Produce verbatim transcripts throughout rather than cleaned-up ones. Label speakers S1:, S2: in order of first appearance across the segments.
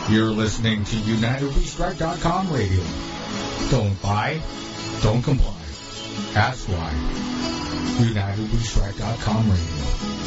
S1: You're listening to United We Strike dot com radio. Don't buy, don't comply. That's why. United We Strike dot com radio.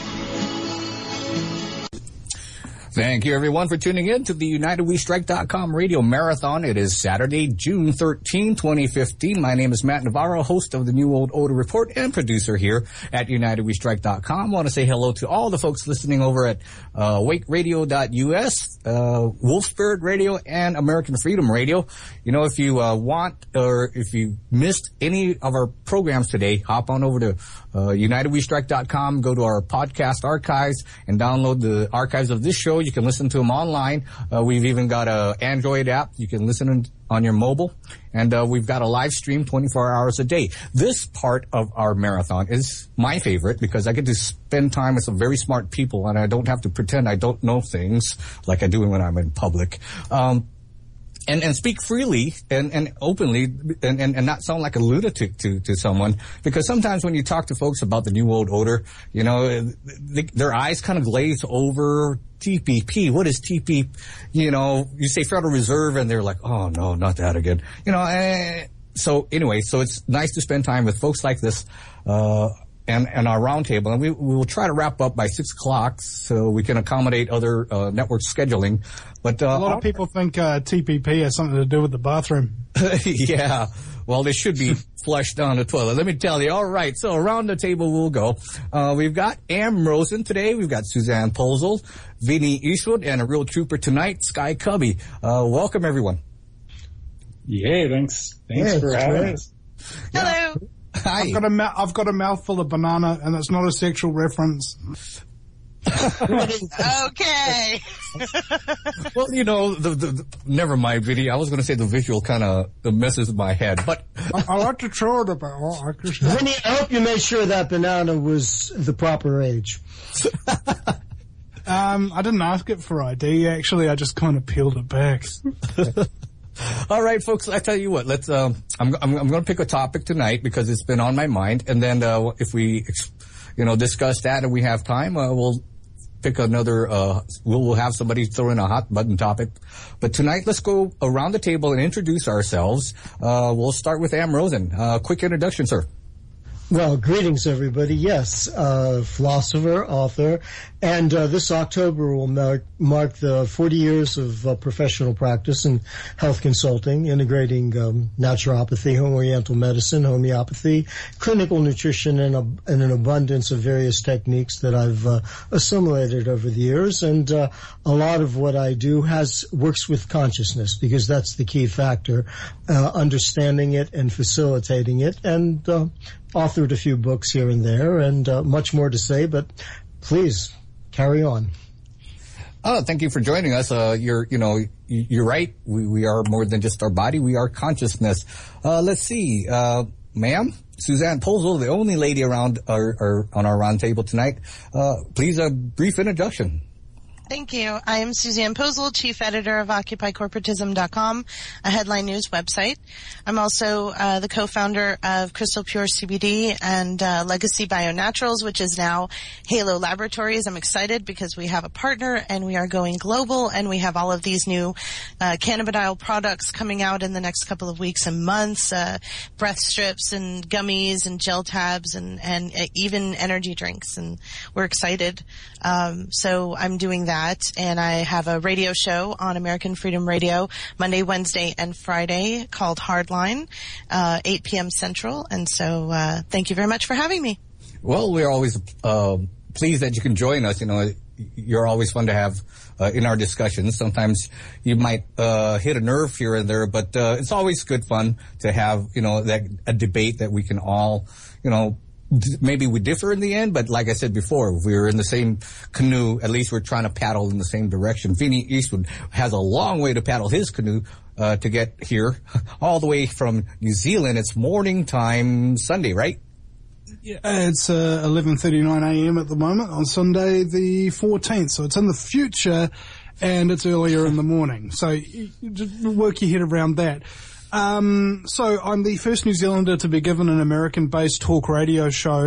S2: Thank you, everyone, for tuning in to the United We Strike dot com radio marathon. It is Saturday, June thirteenth, twenty fifteen. My name is Matt Navarro, host of the New Old Odor Report and producer here at United We Strike dot com. I want to say hello to all the folks listening over at uh, wake radio dot U S, uh, Wolf Spirit Radio, and American Freedom Radio. You know, if you uh, want or if you missed any of our programs today, hop on over to uh, United We Strike dot com, go to our podcast archives, and download the archives of this show. You can listen to them online. Uh, we've even got a Android app. You can listen on your mobile. And uh, we've got a live stream twenty-four hours a day. This part of our marathon is my favorite because I get to spend time with some very smart people, and I don't have to pretend I don't know things like I do when I'm in public. Um, And, and speak freely and, and openly and, and, and not sound like a lunatic to, to someone. Because sometimes when you talk to folks about the New Old Odor, you know, they, their eyes kind of glaze over. T P P, what is T P P? You know, you say Federal Reserve and they're like, oh no, not that again. You know, eh. So anyway, so it's nice to spend time with folks like this, uh, and, and our roundtable. And we, we will try to wrap up by six o'clock so we can accommodate other, uh, network scheduling. But, uh,
S3: a lot of people think, uh, T P P has something to do with the bathroom.
S2: Yeah. Well, they should be flushed down the toilet. Let me tell you. All right. So around the table we'll go. Uh, we've got Am Rosen today. We've got Suzanne Posel, Vinny Eastwood, and a real trooper tonight, Sky Cubby. Uh, welcome everyone.
S4: Yay. Thanks. Thanks
S3: yeah,
S4: for having
S3: great.
S4: us.
S5: Hello.
S2: Hi.
S3: I've got a I've got a mouthful of banana, and it's not a sexual reference.
S5: Okay.
S2: Well, you know, the, the, the never mind, Vinny. I was going to say the visual kind of messes with my head, but
S3: I, I like to throw it about. Oh, I could-
S6: Vinny, I hope you made sure that banana was the proper age.
S3: um, I didn't ask it for I D. Actually, I just kind of peeled it back.
S2: all right, folks. I tell you what. Let's. Um, I'm I'm, I'm going to pick a topic tonight because it's been on my mind, and then uh, if we, you know, discuss that and we have time, uh, we'll pick another, uh, we'll, we'll have somebody throw in a hot button topic. But tonight, let's go around the table and introduce ourselves. Uh, we'll start with Am Rosen. Uh, quick introduction, sir.
S6: Well, greetings, everybody. Yes, uh, philosopher, author, and uh, this October will mark, mark the forty years of uh, professional practice in health consulting, integrating um, naturopathy, oriental medicine, homeopathy, clinical nutrition, and, a, and an abundance of various techniques that I've uh, assimilated over the years. And uh, a lot of what I do has works with consciousness, because that's the key factor, uh, understanding it and facilitating it. And uh, authored a few books here and there, and uh, much more to say, but please carry on.
S2: Oh, thank you for joining us. Uh, you're, you know, you're right. We, we are more than just our body. We are consciousness. Uh, let's see, uh, ma'am, Suzanne Posel, the only lady around our, our on our round table tonight. Uh, please, a brief introduction.
S5: Thank you. I am Suzanne Posel, Chief Editor of Occupy Corporatism dot com, a headline news website. I'm also uh, the co-founder of Crystal Pure C B D and uh, Legacy Bionaturals, which is now Halo Laboratories. I'm excited because we have a partner and we are going global, and we have all of these new uh, cannabidiol products coming out in the next couple of weeks and months, uh, breath strips and gummies and gel tabs and, and uh, even energy drinks, and we're excited. Um, so I'm doing that. That, and I have a radio show on American Freedom Radio Monday, Wednesday, and Friday called Hardline, uh, eight p.m. Central. And so, uh, thank you very much for having me.
S2: Well, we're always uh, pleased that you can join us. You know, you're always fun to have uh, in our discussions. Sometimes you might uh, hit a nerve here and there, but uh, it's always good fun to have, you know, that a debate that we can all, you know, maybe we differ in the end, but like I said before, if we're in the same canoe, at least we're trying to paddle in the same direction. Vinny Eastwood has a long way to paddle his canoe uh, to get here, all the way from New Zealand. It's morning time Sunday, right?
S3: Yeah, it's uh, eleven thirty-nine a.m. at the moment on Sunday the fourteenth, so it's in the future and it's earlier in the morning. So you, you work your head around that. Um, so I'm the first New Zealander to be given an American-based talk radio show.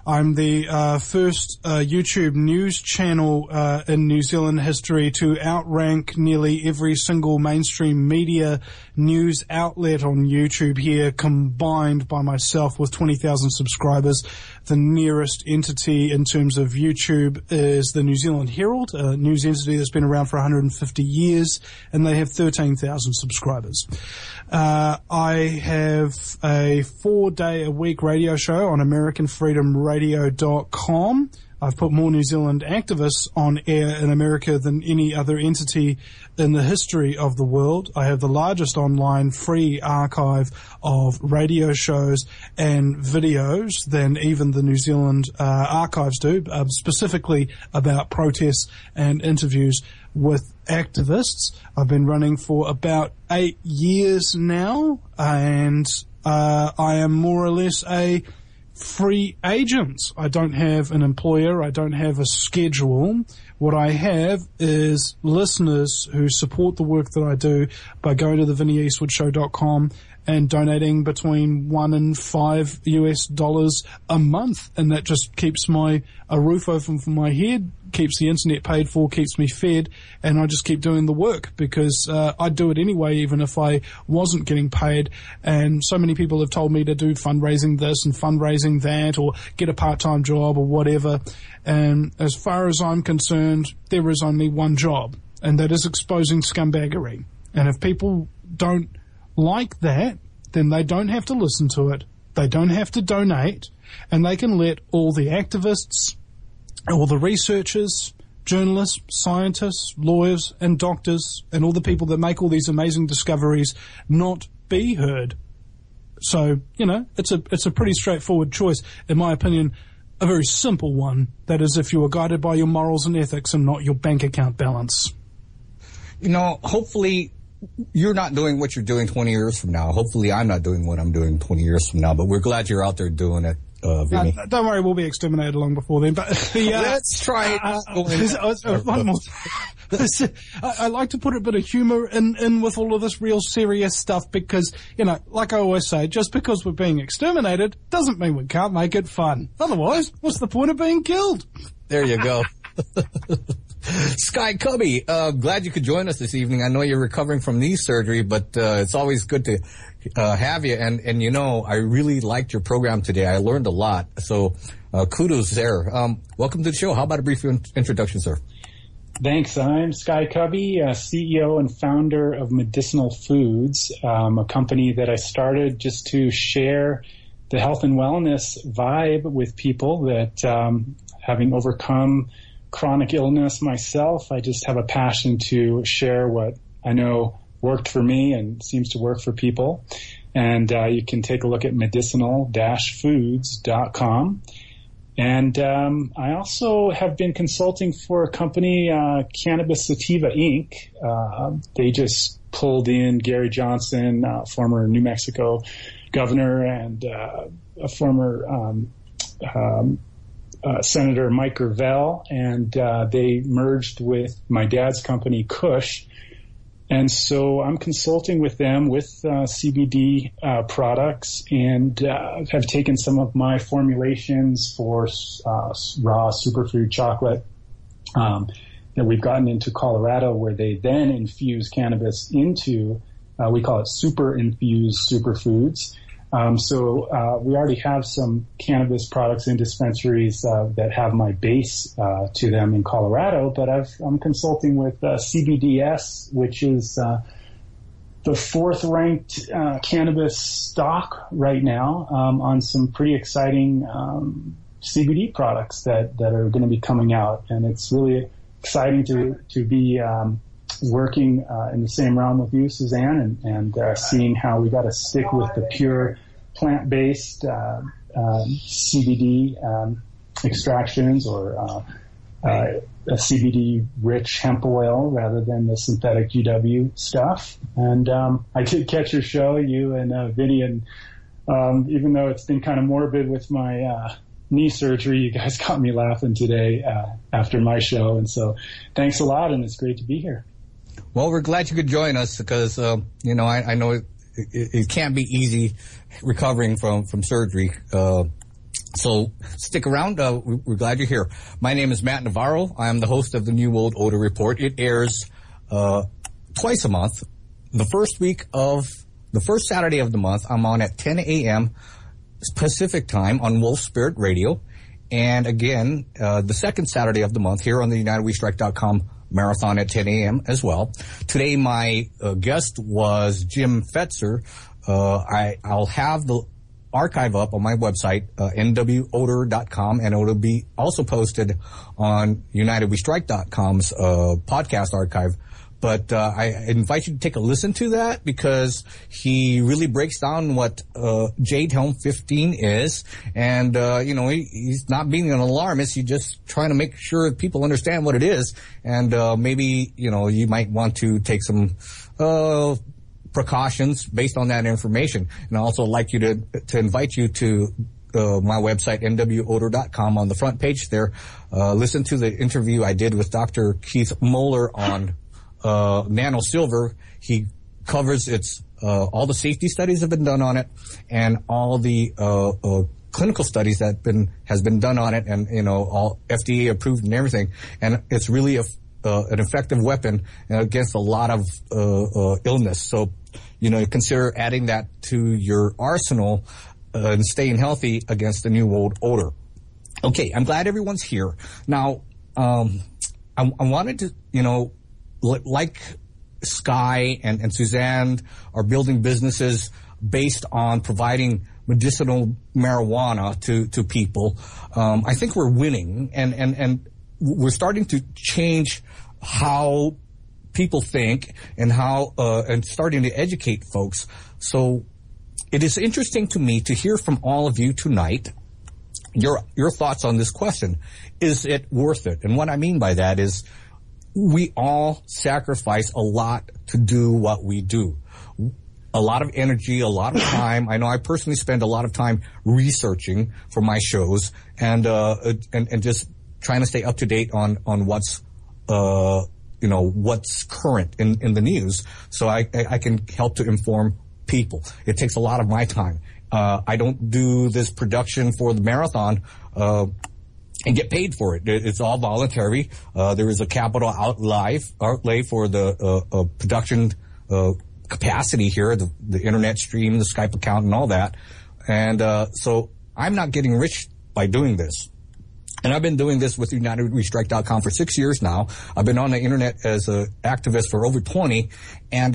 S3: I'm the uh, first uh, YouTube news channel uh, in New Zealand history to outrank nearly every single mainstream media news outlet on YouTube here combined by myself with twenty thousand subscribers. The nearest entity in terms of YouTube is the New Zealand Herald, a news entity that's been around for one hundred fifty years, and they have thirteen thousand subscribers. Uh, I have a four-day-a-week radio show on American Freedom Radio dot com. I've put more New Zealand activists on air in America than any other entity in the history of the world. I have the largest online free archive of radio shows and videos than even the New Zealand uh, archives do, uh, specifically about protests and interviews with activists. I've been running for about eight years now, and uh, I am more or less a free agent. I don't have an employer. I don't have a schedule. What I have is listeners who support the work that I do by going to the vinnie eastwood show dot com and donating between one and five U S dollars a month. And that just keeps my, a roof over my head, keeps the internet paid for, keeps me fed, and I just keep doing the work because uh, I'd do it anyway even if I wasn't getting paid. And so many people have told me to do fundraising this and fundraising that or get a part-time job or whatever. And as far as I'm concerned, there is only one job, and that is exposing scumbaggery. And if people don't like that, then they don't have to listen to it. They don't have to donate, and they can let all the activists, all the researchers, journalists, scientists, lawyers, and doctors, and all the people that make all these amazing discoveries not be heard. So, you know, it's a it's a pretty straightforward choice, in my opinion, a very simple one. That is, if you are guided by your morals and ethics and not your bank account balance.
S2: You know, hopefully you're not doing what you're doing twenty years from now. Hopefully I'm not doing what I'm doing twenty years from now, but we're glad you're out there doing it. Uh, Vinny.
S3: Uh, don't worry, we'll be exterminated long before then. But the, uh,
S2: let's try it.
S3: Uh, uh, uh, one more. I, I like to put a bit of humour in, in with all of this real serious stuff because, you know, like I always say, just because we're being exterminated doesn't mean we can't make it fun. Otherwise, what's the point of being killed?
S2: There you go. Sky Cubby, uh, glad you could join us this evening. I know you're recovering from knee surgery, but uh, it's always good to uh, have you. And, and, you know, I really liked your program today. I learned a lot. So uh, kudos there. Um, welcome to the show. How about a brief in- introduction, sir?
S4: Thanks. I'm Sky Cubby, uh, C E O and founder of Medicinal Foods, um, a company that I started just to share the health and wellness vibe with people that, um, having overcome chronic illness myself, I just have a passion to share what I know worked for me and seems to work for people. And uh, you can take a look at medicinal dash foods dot com. And um, I also have been consulting for a company, uh, Cannabis Sativa Incorporated. Uh, they just pulled in Gary Johnson, uh, former New Mexico governor, and uh, a former um, um, uh, Senator Mike Gravel, and uh, they merged with my dad's company, Kush. And so I'm consulting with them with uh, C B D uh, products, and uh, have taken some of my formulations for uh, raw superfood chocolate um, that we've gotten into Colorado, where they then infuse cannabis into, uh, we call it super infused superfoods. Um, so uh, we already have some cannabis products in dispensaries uh, that have my base uh, to them in Colorado, but I've, I'm consulting with uh, C B D S, which is uh, the fourth-ranked uh, cannabis stock right now, um, on some pretty exciting um, C B D products that, that are going to be coming out, and it's really exciting to to be um, working uh, in the same realm with you, Suzanne, and, and uh, seeing how we got to stick with the pure plant-based uh, um, C B D um, extractions, or uh, uh, a C B D-rich hemp oil rather than the synthetic G W stuff. And um, I did catch your show, you and uh, Vinny, and um, even though it's been kind of morbid with my uh, knee surgery, you guys got me laughing today uh, after my show. And so thanks a lot, and it's great to be here.
S2: Well, we're glad you could join us because, uh, you know, I, I know it, it, it can't be easy recovering from, from surgery. Uh, So stick around. Uh, we're glad you're here. My name is Matt Navarro. I am the host of the New World Order Report. It airs uh, twice a month. The first week of the first Saturday of the month, I'm on at ten a.m. Pacific time on Wolf Spirit Radio. And again, uh, the second Saturday of the month here on the United We Strike dot com marathon at ten a.m. as well. Today, my uh, guest was Jim Fetzer. Uh, I, I'll have the archive up on my website, uh, N W odor dot com, and it'll be also posted on United We Strike dot com's uh, podcast archive. But uh, I invite you to take a listen to that because he really breaks down what uh, Jade Helm fifteen is. And, uh, you know, he, he's not being an alarmist. He's just trying to make sure that people understand what it is. And uh, maybe, you know, you might want to take some uh, precautions based on that information. And I also like you to to invite you to uh, my website, N W odor dot com. On the front page there, uh, listen to the interview I did with Doctor Keith Moeller on Uh, nano silver. He covers its uh, all the safety studies have been done on it, and all the uh, uh, clinical studies that been has been done on it, and you know all F D A approved and everything. And it's really a, uh, an effective weapon against a lot of uh, uh, illness. So you know consider adding that to your arsenal uh, and staying healthy against the New World Order. Okay, I'm glad everyone's here now. Um, I, I wanted to you know. Like Sky and, and Suzanne are building businesses based on providing medicinal marijuana to, to people. Um, I think we're winning, and, and, and we're starting to change how people think and how uh, and starting to educate folks. So it is interesting to me to hear from all of you tonight your your thoughts on this question. Is it worth it? And what I mean by that is we all sacrifice a lot to do what we do. A lot of energy, a lot of time. I know I personally spend a lot of time researching for my shows and uh and, and just trying to stay up to date on on what's uh you know what's current in in the news, so I I can help to inform people. It takes a lot of my time. Uh I don't do this production for the marathon uh and get paid for it. It's all voluntary. Uh, there is a capital outlay, outlay for the uh, uh, production uh, capacity here, the, the internet stream, the Skype account, and all that. And uh, so I'm not getting rich by doing this. And I've been doing this with United We Strike dot com for six years now. I've been on the internet as an activist for over twenty. And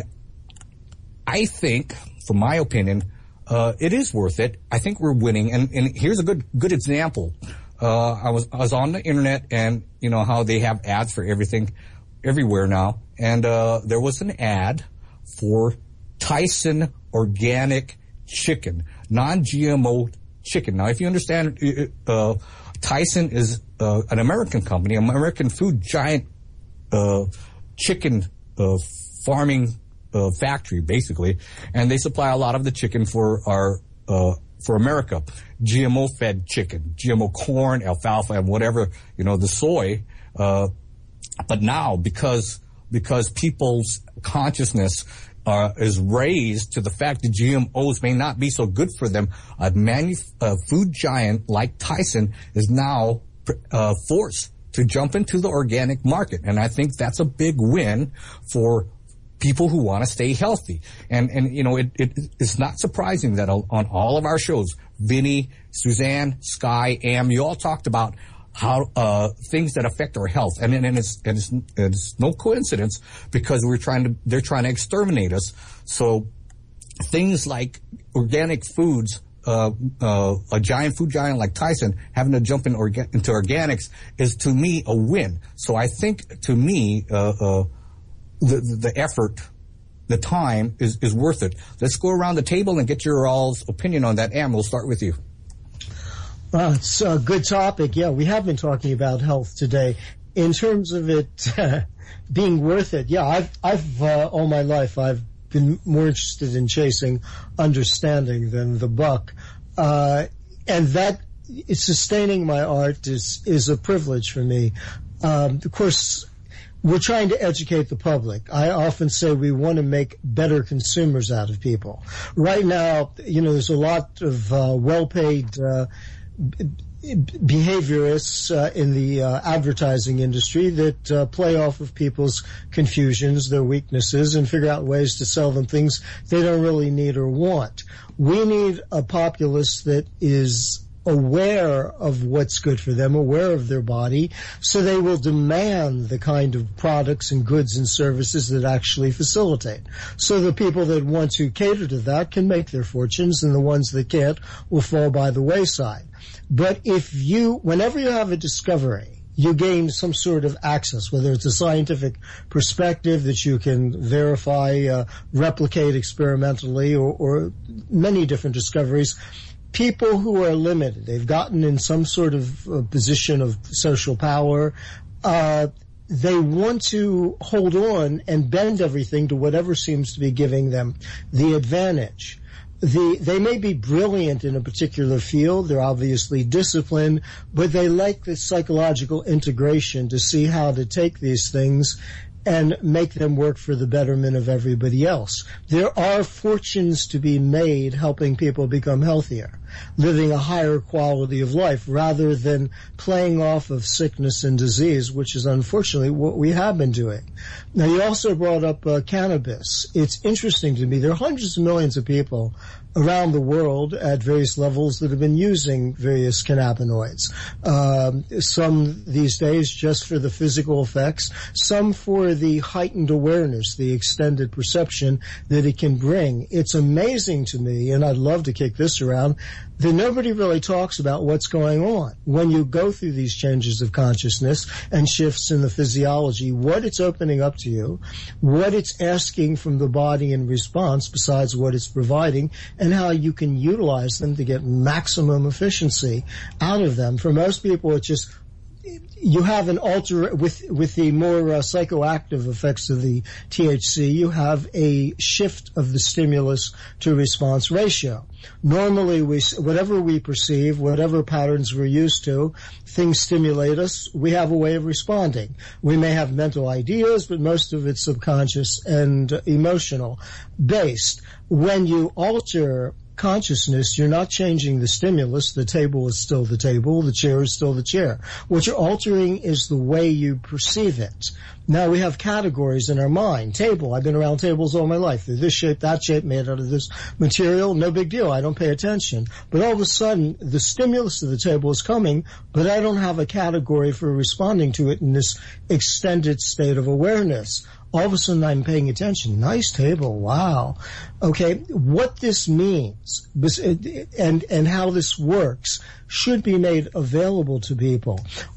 S2: I think, from my opinion, uh, it is worth it. I think we're winning. And, and here's a good good example. Uh, I was, I was on the internet, and you know how they have ads for everything everywhere now. And, uh, there was an ad for Tyson organic chicken, non-G M O chicken. Now, if you understand, uh, Tyson is, uh, an American company, an American food giant, uh, chicken, uh, farming, uh, factory, basically. And they supply a lot of the chicken for our, uh, for America. G M O-fed chicken, G M O corn, alfalfa, and whatever, you know, the soy. Uh, but now, because because people's consciousness uh, is raised to the fact that G M Os may not be so good for them, a manu- a food giant like Tyson is now uh, forced to jump into the organic market. And I think that's a big win for people who want to stay healthy. And, and you know, it, it, it's not surprising that on all of our shows, Vinny, Suzanne, Sky, Am, you all talked about how, uh, things that affect our health. And, and it's, and it's, it's no coincidence because we're trying to, they're trying to exterminate us. So things like organic foods, uh, uh, a giant food giant like Tyson having to jump in orga- into organics is to me a win. So I think to me, uh, uh, The, the effort, the time is, is worth it. Let's go around the table and get your all's opinion on that. Am, we'll start with you.
S6: Well, it's a good topic. Yeah, we have been talking about health today. In terms of it uh, being worth it, yeah, I've, I've uh, all my life, I've been more interested in chasing understanding than the buck. Uh, and that, sustaining my art is, is a privilege for me. Um, of course, we're trying to educate the public. I often say we want to make better consumers out of people. Right now, you know, there's a lot of uh, well-paid uh, behaviorists uh, in the uh, advertising industry that uh, play off of people's confusions, their weaknesses, and figure out ways to sell them things they don't really need or want. We need a populace that is aware of what's good for them, aware of their body, so they will demand the kind of products and goods and services that actually facilitate. So the people that want to cater to that can make their fortunes, and the ones that can't will fall by the wayside. But if you, whenever you have a discovery, you gain some sort of access, whether it's a scientific perspective that you can verify, uh, replicate experimentally, or, or many different discoveries. People who are limited, they've gotten in some sort of uh, position of social power, uh, they want to hold on and bend everything to whatever seems to be giving them the advantage. The, they may be brilliant in a particular field, they're obviously disciplined, but they like the psychological integration to see how to take these things and make them work for the betterment of everybody else. There are fortunes to be made helping people become healthier, living a higher quality of life, rather than playing off of sickness and disease, which is unfortunately what we have been doing. Now, you also brought up uh, cannabis. It's interesting to me. There are hundreds of millions of people around the world at various levels that have been using various cannabinoids. Um, some these days just for the physical effects, some for the heightened awareness, the extended perception that it can bring. It's amazing to me, and I'd love to kick this around, that nobody really talks about what's going on when you go through these changes of consciousness and shifts in the physiology, what it's opening up to you, what it's asking from the body in response besides what it's providing, and how you can utilize them to get maximum efficiency out of them. For most people, it's just you have an alter with with the more uh, psychoactive effects of the T H C. You have a shift of the stimulus to response ratio. Normally, we whatever we perceive, whatever patterns we're used to, things stimulate us. We have a way of responding. We may have mental ideas, but most of it's subconscious and uh, emotional based. When you alter consciousness, you're not changing the stimulus. The table is still the table. The chair is still the chair. What you're altering is the way you perceive it. Now, we have categories in our mind. Table. I've been around tables all my life. They're this shape, that shape, made out of this material. No big deal. I don't pay attention. But all of a sudden, the stimulus of the table is coming, but I don't have a category for responding to it in this extended state of awareness. All of a sudden, I'm paying attention. Nice table. Wow. Okay. What this means and, and how this works should be made available to people.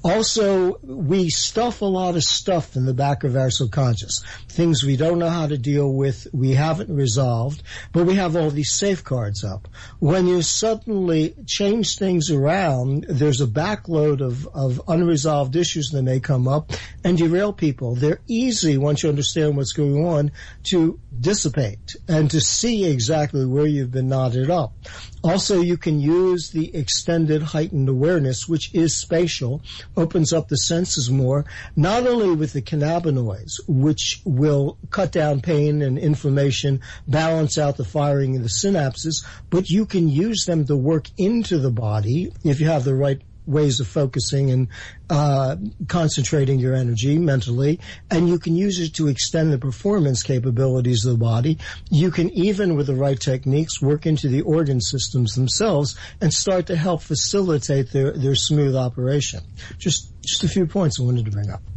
S6: Also, we stuff a lot of stuff in the back of our subconscious. Things we don't know how to deal with, we haven't resolved, but we have all these safeguards up. When you suddenly change things around, there's a backload of, of unresolved issues that may come up and derail people. They're easy, once you understand what's going on, to dissipate and to see exactly where you've been knotted up. Also, you can use the extended heightened awareness, which is spatial, opens up the senses more, not only with the cannabinoids, which will cut down pain and inflammation, balance out the firing of the synapses, but you can use them to work into the body if you have the right ways of focusing and uh concentrating your energy mentally, and you can use it to extend the performance capabilities of the body. You can, even with the right techniques, work into the organ systems themselves and start to help facilitate their their smooth operation. Just just a few points I wanted to bring up.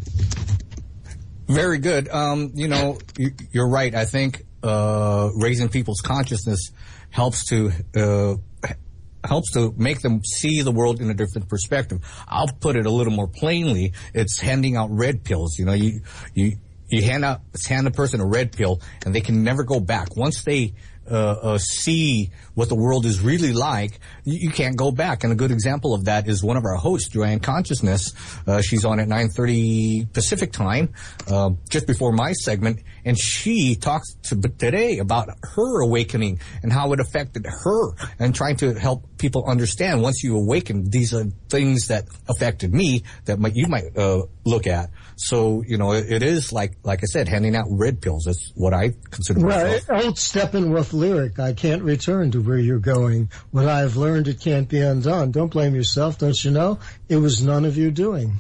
S2: Very good. Um, you know, you, you're right. I think uh raising people's consciousness helps to uh helps to make them see the world in a different perspective. I'll put it a little more plainly. It's handing out red pills. You know, you, you, you hand out, hand a person a red pill and they can never go back. Once they, uh, uh, see what the world is really like, you, you can't go back. And a good example of that is one of our hosts, Joanne Consciousness. Uh, she's on at nine thirty Pacific time, uh, just before my segment. And she talks to, today about her awakening and how it affected her, and trying to help people understand, once you awaken, these are things that affected me that might, you might uh, look at. So, you know, it, it is like, like I said, handing out red pills. That's what I consider.
S6: Right. Old Steppenwolf lyric, I can't return to where you're going. What I have learned, it can't be undone. Don't blame yourself, don't you know? It was none of your doing.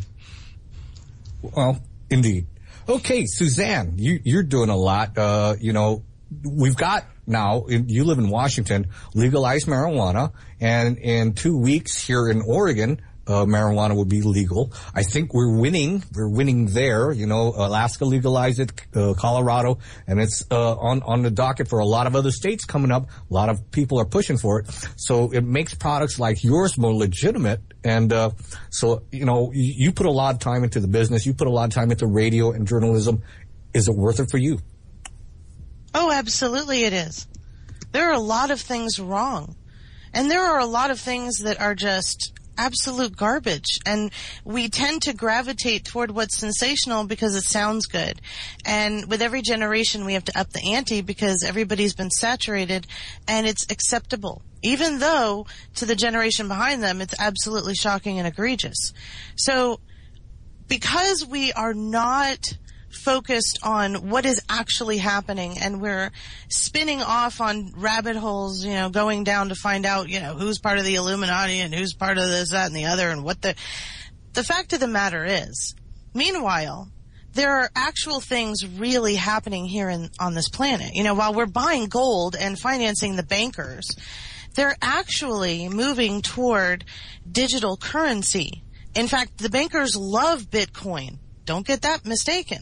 S2: Well, indeed. Okay, Suzanne, you, you're doing a lot. Uh, you know, we've got now, you live in Washington, legalized marijuana, and in two weeks here in Oregon, Uh, marijuana would be legal. I think we're winning. We're winning there. You know, Alaska legalized it, uh, Colorado, and it's uh, on on the docket for a lot of other states coming up. A lot of people are pushing for it. So it makes products like yours more legitimate. And uh, so, you know, you, you put a lot of time into the business. You put a lot of time into radio and journalism. Is it worth it for you?
S5: Oh, absolutely it is. There are a lot of things wrong. And there are a lot of things that are just absolute garbage, and we tend to gravitate toward what's sensational because it sounds good. And with every generation we have to up the ante because everybody's been saturated and it's acceptable, even though to the generation behind them it's absolutely shocking and egregious. So because we are not focused on what is actually happening, and we're spinning off on rabbit holes, you know, going down to find out, you know, who's part of the Illuminati and who's part of this, that, and the other, and what the... The fact of the matter is, meanwhile, there are actual things really happening here in, on this planet. You know, while we're buying gold and financing the bankers, they're actually moving toward digital currency. In fact, the bankers love Bitcoin. Don't get that mistaken.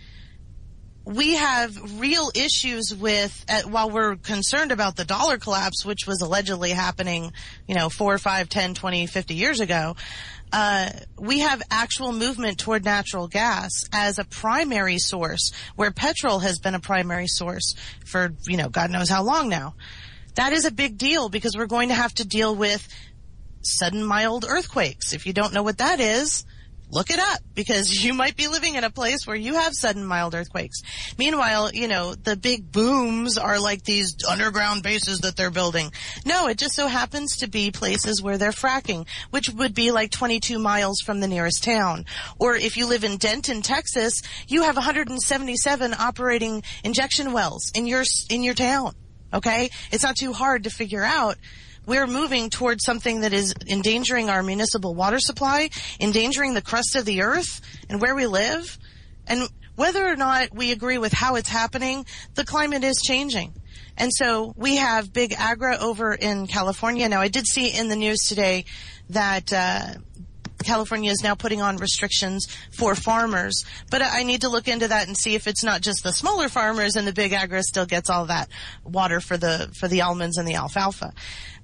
S5: We have real issues with, uh, while we're concerned about the dollar collapse, which was allegedly happening, you know, four, five, ten, twenty, fifty years ago, uh, we have actual movement toward natural gas as a primary source, where petrol has been a primary source for, you know, God knows how long now. That is a big deal because we're going to have to deal with sudden mild earthquakes. If you don't know what that is, look it up, because you might be living in a place where you have sudden mild earthquakes. Meanwhile, you know, the big booms are like these underground bases that they're building. No, it just so happens to be places where they're fracking, which would be like twenty-two miles from the nearest town. Or if you live in Denton, Texas, you have one hundred seventy-seven operating injection wells in your, in your town. Okay? It's not too hard to figure out. We're moving towards something that is endangering our municipal water supply, endangering the crust of the earth and where we live. And whether or not we agree with how it's happening, the climate is changing. And so we have big agri over in California. Now, I did see in the news today that uh California is now putting on restrictions for farmers, but I need to look into that and see if it's not just the smaller farmers and the big agri still gets all that water for the for the almonds and the alfalfa.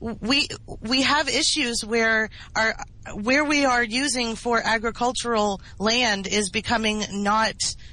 S5: We we have issues where our where we are using for agricultural land is becoming not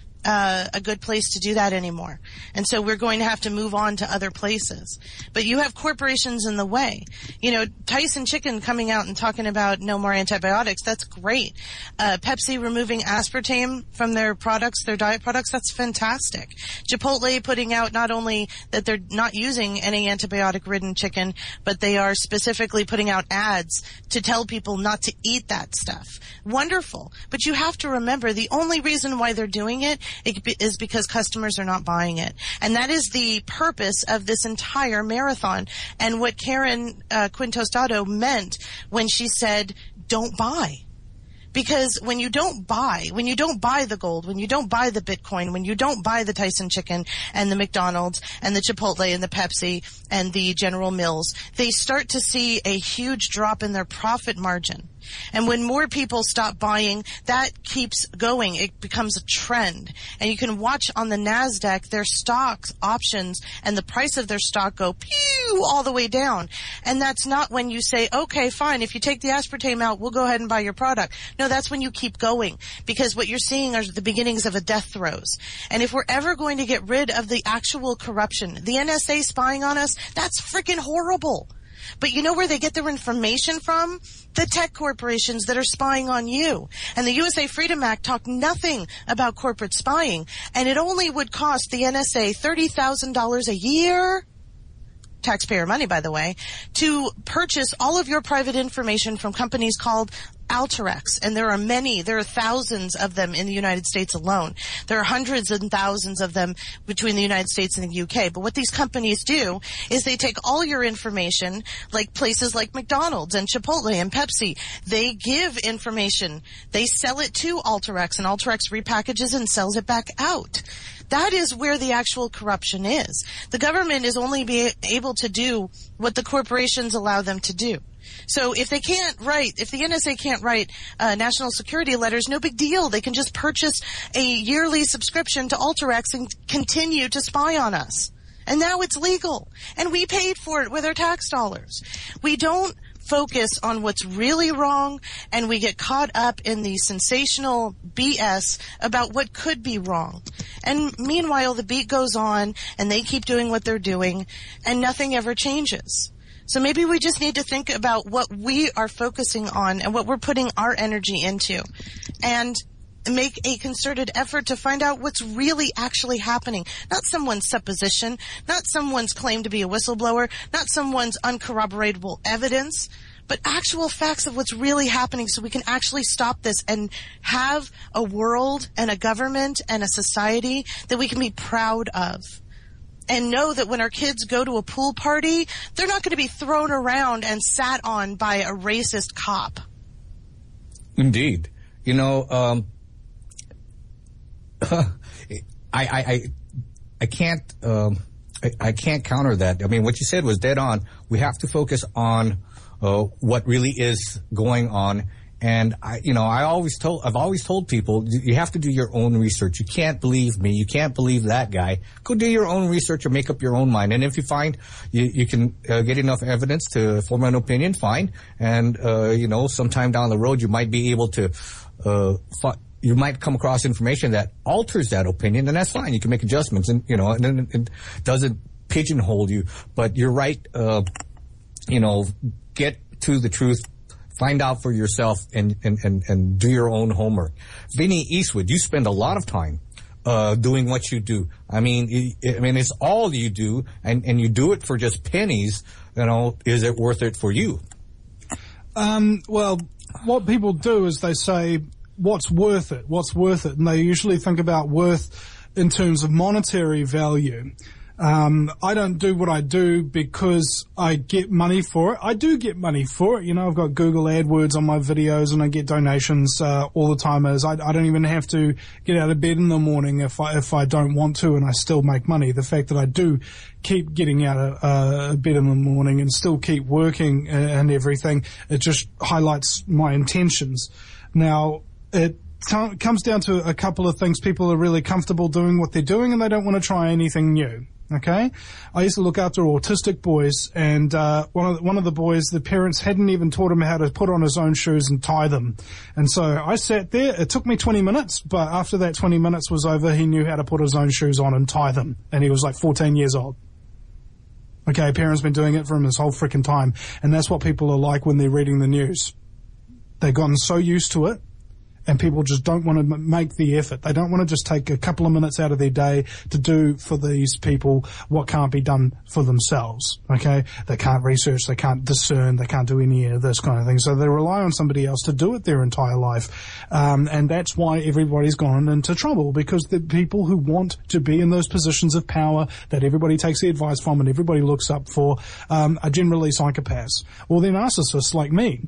S5: Uh, a good place to do that anymore. And so we're going to have to move on to other places. But you have corporations in the way. You know, Tyson Chicken coming out and talking about no more antibiotics, that's great. Uh, Pepsi removing aspartame from their products, their diet products, that's fantastic. Chipotle putting out not only that they're not using any antibiotic-ridden chicken, but they are specifically putting out ads to tell people not to eat that stuff. Wonderful. But you have to remember, the only reason why they're doing it It is because customers are not buying it. And that is the purpose of this entire marathon. And what Karen uh, Quintostado meant when she said, don't buy. Because when you don't buy, when you don't buy the gold, when you don't buy the Bitcoin, when you don't buy the Tyson Chicken and the McDonald's and the Chipotle and the Pepsi and the General Mills, they start to see a huge drop in their profit margin. And when more people stop buying, that keeps going. It becomes a trend. And you can watch on the NASDAQ their stocks, options, and the price of their stock go pew all the way down. And that's not when you say, okay, fine, if you take the aspartame out, we'll go ahead and buy your product. No, that's when you keep going. Because what you're seeing are the beginnings of a death throes. And if we're ever going to get rid of the actual corruption, the N S A spying on us, that's freaking horrible. But you know where they get their information from? The tech corporations that are spying on you. And the U S A Freedom Act talked nothing about corporate spying. And it only would cost the N S A thirty thousand dollars a year taxpayer money, by the way, to purchase all of your private information from companies called Alteryx, and there are many, there are thousands of them in the United States alone. There are hundreds and thousands of them between the United States and the U K. But what these companies do is they take all your information, like places like McDonald's and Chipotle and Pepsi. They give information. They sell it to Alteryx, and Alteryx repackages and sells it back out. That is where the actual corruption is. The government is only be able to do what the corporations allow them to do. So if they can't write, if the N S A can't write uh, national security letters, no big deal. They can just purchase a yearly subscription to Alteryx and continue to spy on us. And now it's legal. And we paid for it with our tax dollars. We don't focus on what's really wrong, and we get caught up in the sensational B S about what could be wrong. And meanwhile, the beat goes on, and they keep doing what they're doing, and nothing ever changes. So maybe we just need to think about what we are focusing on and what we're putting our energy into, and make a concerted effort to find out what's really actually happening. Not someone's supposition, not someone's claim to be a whistleblower, not someone's uncorroboratable evidence, but actual facts of what's really happening, so we can actually stop this and have a world and a government and a society that we can be proud of. And know that when our kids go to a pool party, they're not going to be thrown around and sat on by a racist cop.
S2: Indeed. You know, um, I, I, I, I can't, um, I, I can't counter that. I mean, what you said was dead on. We have to focus on uh, what really is going on. And I, you know, I always told, I've always told people, you have to do your own research. You can't believe me. You can't believe that guy. Go do your own research or make up your own mind. And if you find you, you can uh, get enough evidence to form an opinion, fine. And, uh, you know, sometime down the road, you might be able to, uh, fi- you might come across information that alters that opinion, and that's fine. You can make adjustments, and, you know, and then it doesn't pigeonhole you. But you're right, uh, you know, get to the truth. Find out for yourself and, and, and, and do your own homework. Vinny Eastwood, you spend a lot of time uh doing what you do. I mean, I mean, it's all you do, and, and you do it for just pennies. You know, is it worth it for you?
S3: Um, well, what people do is they say, what's worth it? What's worth it? And they usually think about worth in terms of monetary value. Um, I don't do what I do because I get money for it. I do get money for it. You know, I've got Google AdWords on my videos, and I get donations, uh, all the time. As I, I don't even have to get out of bed in the morning if I, if I don't want to, and I still make money. The fact that I do keep getting out of, uh, bed in the morning and still keep working and, and everything, it just highlights my intentions. Now, it comes down to a couple of things. People are really comfortable doing what they're doing, and they don't want to try anything new. Okay, I used to look after autistic boys, and uh, one of the, one of the boys, the parents hadn't even taught him how to put on his own shoes and tie them. And so I sat there. It took me twenty minutes, but after that twenty minutes was over, he knew how to put his own shoes on and tie them, and he was like fourteen years old. Okay, parents been doing it for him his whole freaking time, and that's what people are like when they're reading the news. They've gotten so used to it. And people just don't want to m- make the effort. They don't want to just take a couple of minutes out of their day to do for these people what can't be done for themselves, okay? They can't research, they can't discern, they can't do any of this kind of thing. So they rely on somebody else to do it their entire life. Um, and that's why everybody's gone into trouble, because the people who want to be in those positions of power that everybody takes the advice from and everybody looks up for um, are generally psychopaths. Or they're narcissists like me.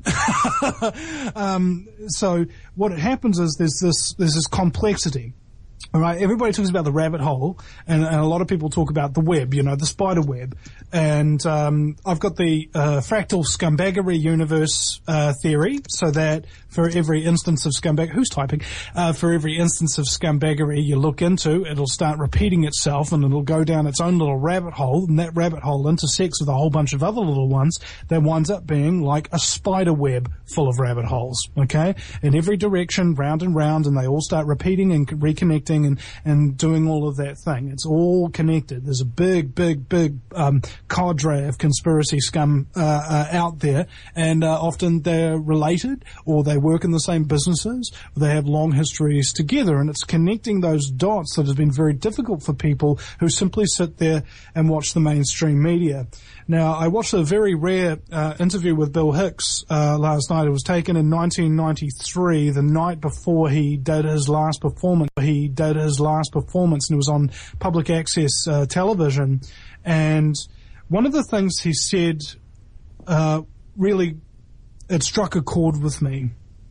S3: um, so what it happens is there's this there's this complexity. All right, everybody talks about the rabbit hole, and, and a lot of people talk about the web, you know, the spider web. And um, I've got the uh, fractal scumbaggery universe uh, theory, so that for every instance of scumbag, who's typing? Uh, for every instance of scumbaggery you look into, it'll start repeating itself, and it'll go down its own little rabbit hole, and that rabbit hole intersects with a whole bunch of other little ones that winds up being like a spider web full of rabbit holes, okay? In every direction, round and round, and they all start repeating and reconnecting and, and doing all of that thing. It's all connected. There's a big, big, big um, cadre of conspiracy scum uh, uh, out there, and uh, often they're related, or they work in the same businesses, or they have long histories together, and it's connecting those dots that has been very difficult for people who simply sit there and watch the mainstream media. Now, I watched a very rare uh, interview with Bill Hicks uh, last night. It was taken in nineteen ninety-three, the night before he did his last performance. He did his last performance, and it was on public access uh, television. And one of the things he said uh, really, it struck a chord with me.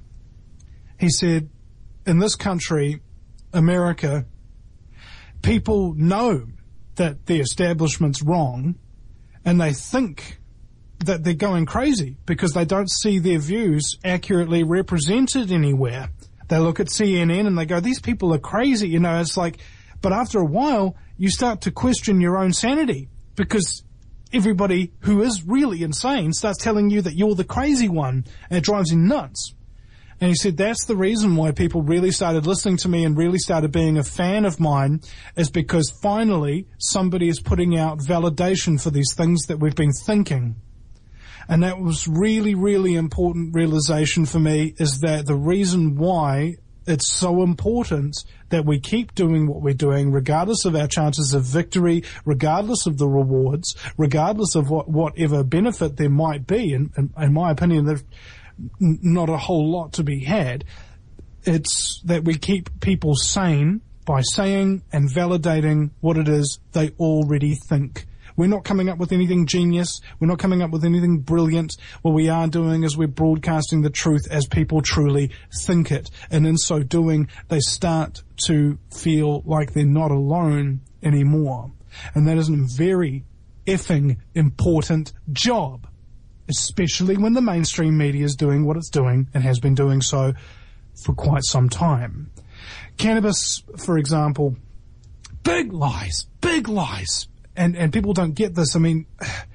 S3: He said, in this country, America, people know that the establishment's wrong, and they think that they're going crazy because they don't see their views accurately represented anywhere. They look at C N N and they go, these people are crazy. You know, it's like, but after a while, you start to question your own sanity because everybody who is really insane starts telling you that you're the crazy one, and it drives you nuts. And he said that's the reason why people really started listening to me and really started being a fan of mine, is because finally somebody is putting out validation for these things that we've been thinking. And that was really, really important realization for me, is that the reason why it's so important that we keep doing what we're doing, regardless of our chances of victory, regardless of the rewards, regardless of what, whatever benefit there might be. And in, in my opinion, there's not a whole lot to be had. It's that we keep people sane by saying and validating what it is they already think. We're not coming up with anything genius. We're not coming up with anything brilliant. What we are doing is we're broadcasting the truth as people truly think it. And in so doing, they start to feel like they're not alone anymore. And that is a very effing important job, especially when the mainstream media is doing what it's doing and has been doing so for quite some time. Cannabis, for example, big lies, big lies. And, and people don't get this. I mean,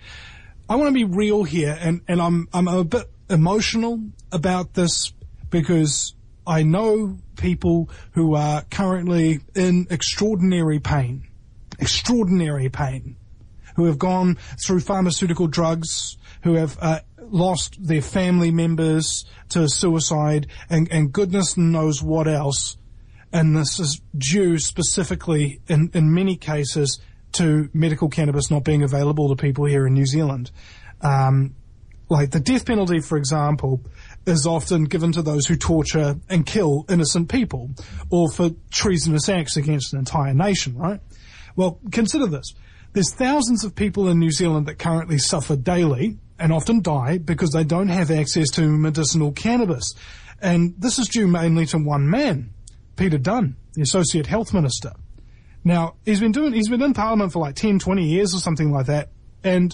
S3: I want to be real here, and, and I'm, I'm a bit emotional about this because I know people who are currently in extraordinary pain, extraordinary pain, who have gone through pharmaceutical drugs, who have uh, lost their family members to suicide, and, and goodness knows what else. And this is due specifically, in, in many cases, to medical cannabis not being available to people here in New Zealand. Um, like the death penalty, for example, is often given to those who torture and kill innocent people, or for treasonous acts against an entire nation, right? Well, consider this. There's thousands of people in New Zealand that currently suffer daily and often die because they don't have access to medicinal cannabis. And this is due mainly to one man, Peter Dunn, the Associate Health Minister. Now, he's been doing, he's been in Parliament for like ten, twenty years or something like that, and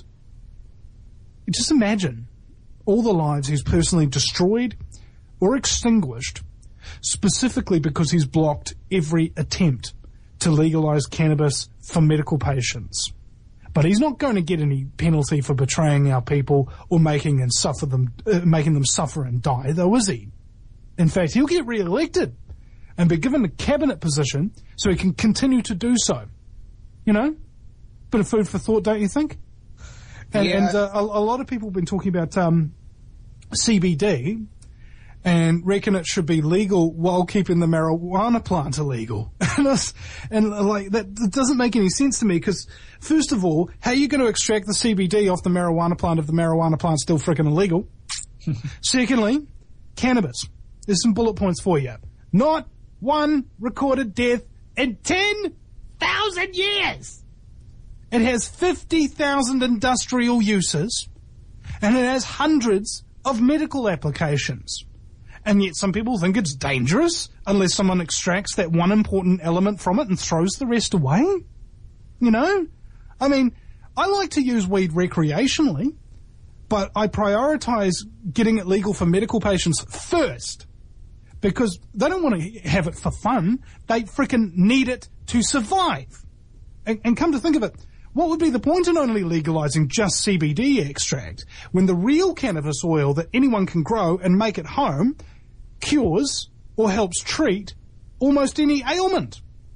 S3: just imagine all the lives he's personally destroyed or extinguished, specifically because he's blocked every attempt to legalize cannabis for medical patients. But he's not going to get any penalty for betraying our people or making and suffer them, uh, making them suffer and die, though, is he? In fact, he'll get re-elected and be given a cabinet position so he can continue to do so. You know? Bit of food for thought, don't you think? And, yeah. and uh, a, a lot of people have been talking about um, C B D and reckon it should be legal while keeping the marijuana plant illegal. and like that, that doesn't make any sense to me, because first of all, how are you going to extract the C B D off the marijuana plant if the marijuana plant's still frickin' illegal? Secondly, cannabis. There's some bullet points for you. Not one recorded death in ten thousand years. It has fifty thousand industrial uses, and it has hundreds of medical applications. And yet some people think it's dangerous unless someone extracts that one important element from it and throws the rest away. You know? I mean, I like to use weed recreationally, but I prioritize getting it legal for medical patients first. Because they don't want to have it for fun. They frickin' need it to survive. And, and come to think of it, what would be the point in only legalizing just C B D extract when the real cannabis oil that anyone can grow and make at home cures or helps treat almost any ailment?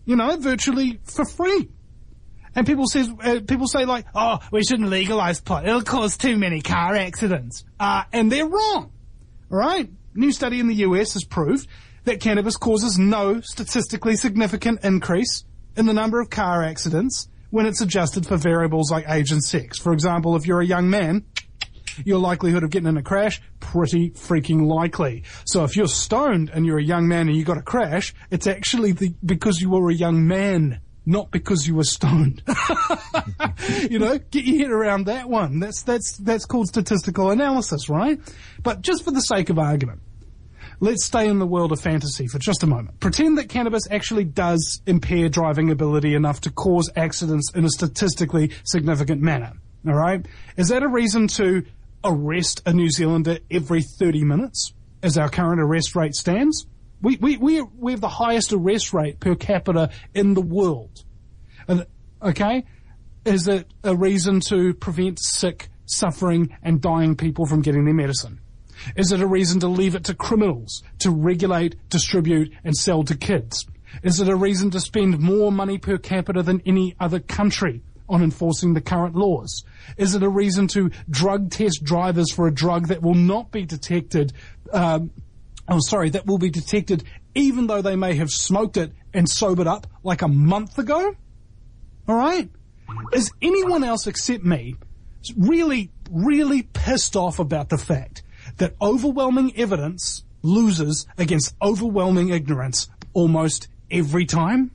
S3: you know, virtually for free. And people says, uh, people say like, oh, we shouldn't legalize pot. It'll cause too many car accidents. Uh, and they're wrong. All right? New study in the U S has proved that cannabis causes no statistically significant increase in the number of car accidents when it's adjusted for variables like age and sex. For example, if you're a young man, your likelihood of getting in a crash, pretty freaking likely. So if you're stoned and you're a young man and you got a crash, it's actually the, because you were a young man, not because you were stoned. You know, get your head around that one. That's, that's, that's called statistical analysis, right? But just for the sake of argument, let's stay in the world of fantasy for just a moment. Pretend that cannabis actually does impair driving ability enough to cause accidents in a statistically significant manner. All right? Is that a reason to arrest a New Zealander every thirty minutes as our current arrest rate stands? We, we, we, we have the highest arrest rate per capita in the world. And, okay? Is it a reason to prevent sick, suffering, and dying people from getting their medicine? Is it a reason to leave it to criminals to regulate, distribute, and sell to kids? Is it a reason to spend more money per capita than any other country on enforcing the current laws? Is it a reason to drug test drivers for a drug that will not be detected, um, oh, sorry, that will be detected even though they may have smoked it and sobered up like a month ago? All right? Is anyone else except me really, really pissed off about the fact that overwhelming evidence loses against overwhelming ignorance almost every time?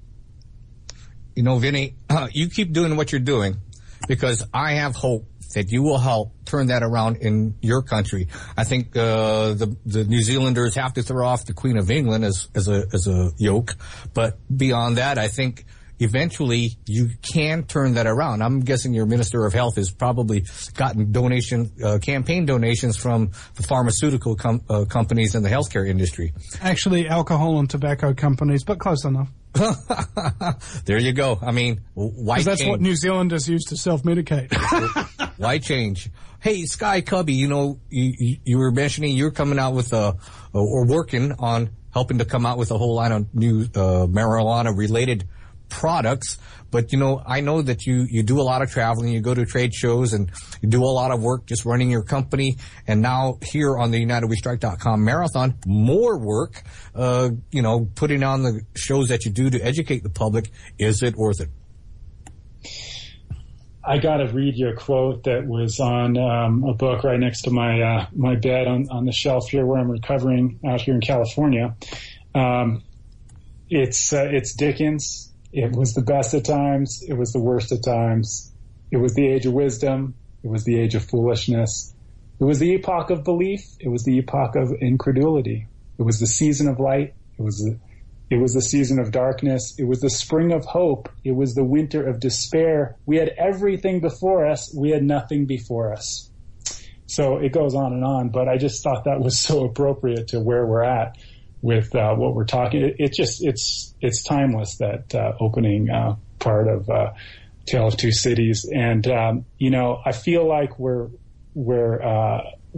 S2: You know, Vinny, uh, you keep doing what you're doing because I have hope that you will help turn that around in your country. I think uh, the the New Zealanders have to throw off the Queen of England as as a as a yoke, but beyond that, I think eventually you can turn that around. I'm guessing your Minister of Health has probably gotten donation uh, campaign donations from the pharmaceutical com- uh, companies in the healthcare industry.
S3: Actually, alcohol and tobacco companies, but close enough.
S2: There you go. I mean, why change?
S3: That's what New Zealanders use to self-medicate.
S2: Why change? Hey, Sky Cubby, you know, you, you were mentioning you're coming out with a, or working on helping to come out with a whole line of new uh, marijuana-related products. But, you know, I know that you, you do a lot of traveling, you go to trade shows, and you do a lot of work just running your company. And now here on the United We Strike dot com Marathon, more work, uh, you know, putting on the shows that you do to educate the public. Is it worth it?
S4: I got to read your quote that was on um, a book right next to my uh, my bed on, on the shelf here where I'm recovering out here in California. Um, it's uh, it's Dickens. It was the best of times. It was the worst of times. It was the age of wisdom. It was the age of foolishness. It was the epoch of belief. It was the epoch of incredulity. It was the season of light. It was the, it was the season of darkness. It was the spring of hope. It was the winter of despair. We had everything before us. We had nothing before us. So it goes on and on, but I just thought that was so appropriate to where we're at with uh, what we're talking. It, it just, it's, it's timeless, that uh, opening uh, part of uh, Tale of Two Cities. And, um, you know, I feel like we're, we're uh,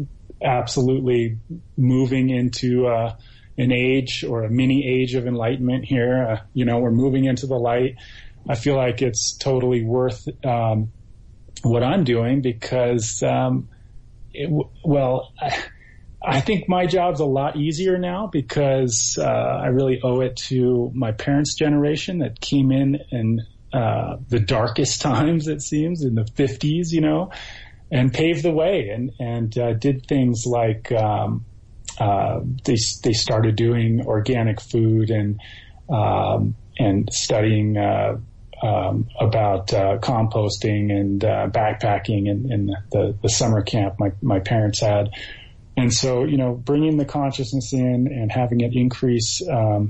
S4: absolutely moving into uh, an age or a mini age of enlightenment here. Uh, you know, we're moving into the light. I feel like it's totally worth um, what I'm doing because, um, it, well, I, I think my job's a lot easier now because uh, I really owe it to my parents' generation that came in in uh, the darkest times, it seems, in the fifties, you know, and paved the way and, and uh, did things like um, uh, they they started doing organic food and um, and studying uh, um, about uh, composting and uh, backpacking in, in the, the summer camp my, my parents had. And so, you know, bringing the consciousness in and having it increase um,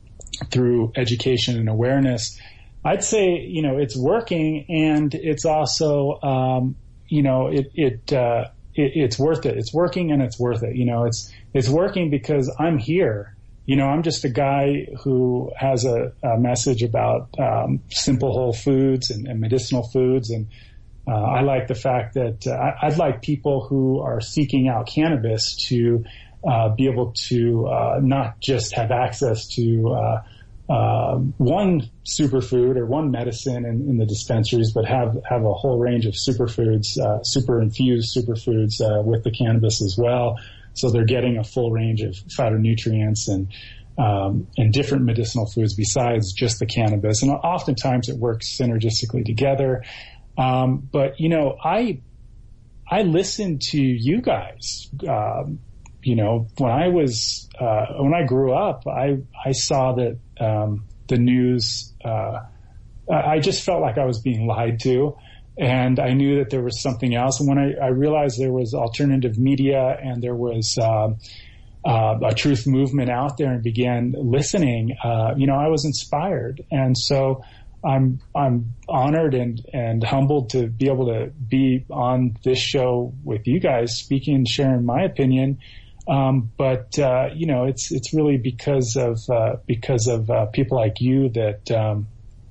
S4: through education and awareness, I'd say, you know, it's working, and it's also, um, you know, it it, uh, it it's worth it. It's working, and it's worth it. You know, it's it's working because I'm here. You know, I'm just a guy who has a, a message about um, simple whole foods and, and medicinal foods, and Uh, I like the fact that uh, I'd like people who are seeking out cannabis to uh, be able to uh, not just have access to uh, uh, one superfood or one medicine in, in the dispensaries, but have, have a whole range of superfoods, uh, super infused superfoods, uh, with the cannabis as well. So they're getting a full range of phytonutrients and, um, and different medicinal foods besides just the cannabis. And oftentimes it works synergistically together. Um, but, you know, I, I listened to you guys. Um, you know, when I was, uh, when I grew up, I, I saw that, um, the news, uh, I just felt like I was being lied to. And I knew that there was something else. And when I, I realized there was alternative media and there was, um, uh, a truth movement out there and began listening, uh, you know, I was inspired. And so I'm, I'm honored and, and humbled to be able to be on this show with you guys, speaking and sharing my opinion. Um, but, uh, you know, it's, it's really because of, uh, because of, uh, people like you that, um,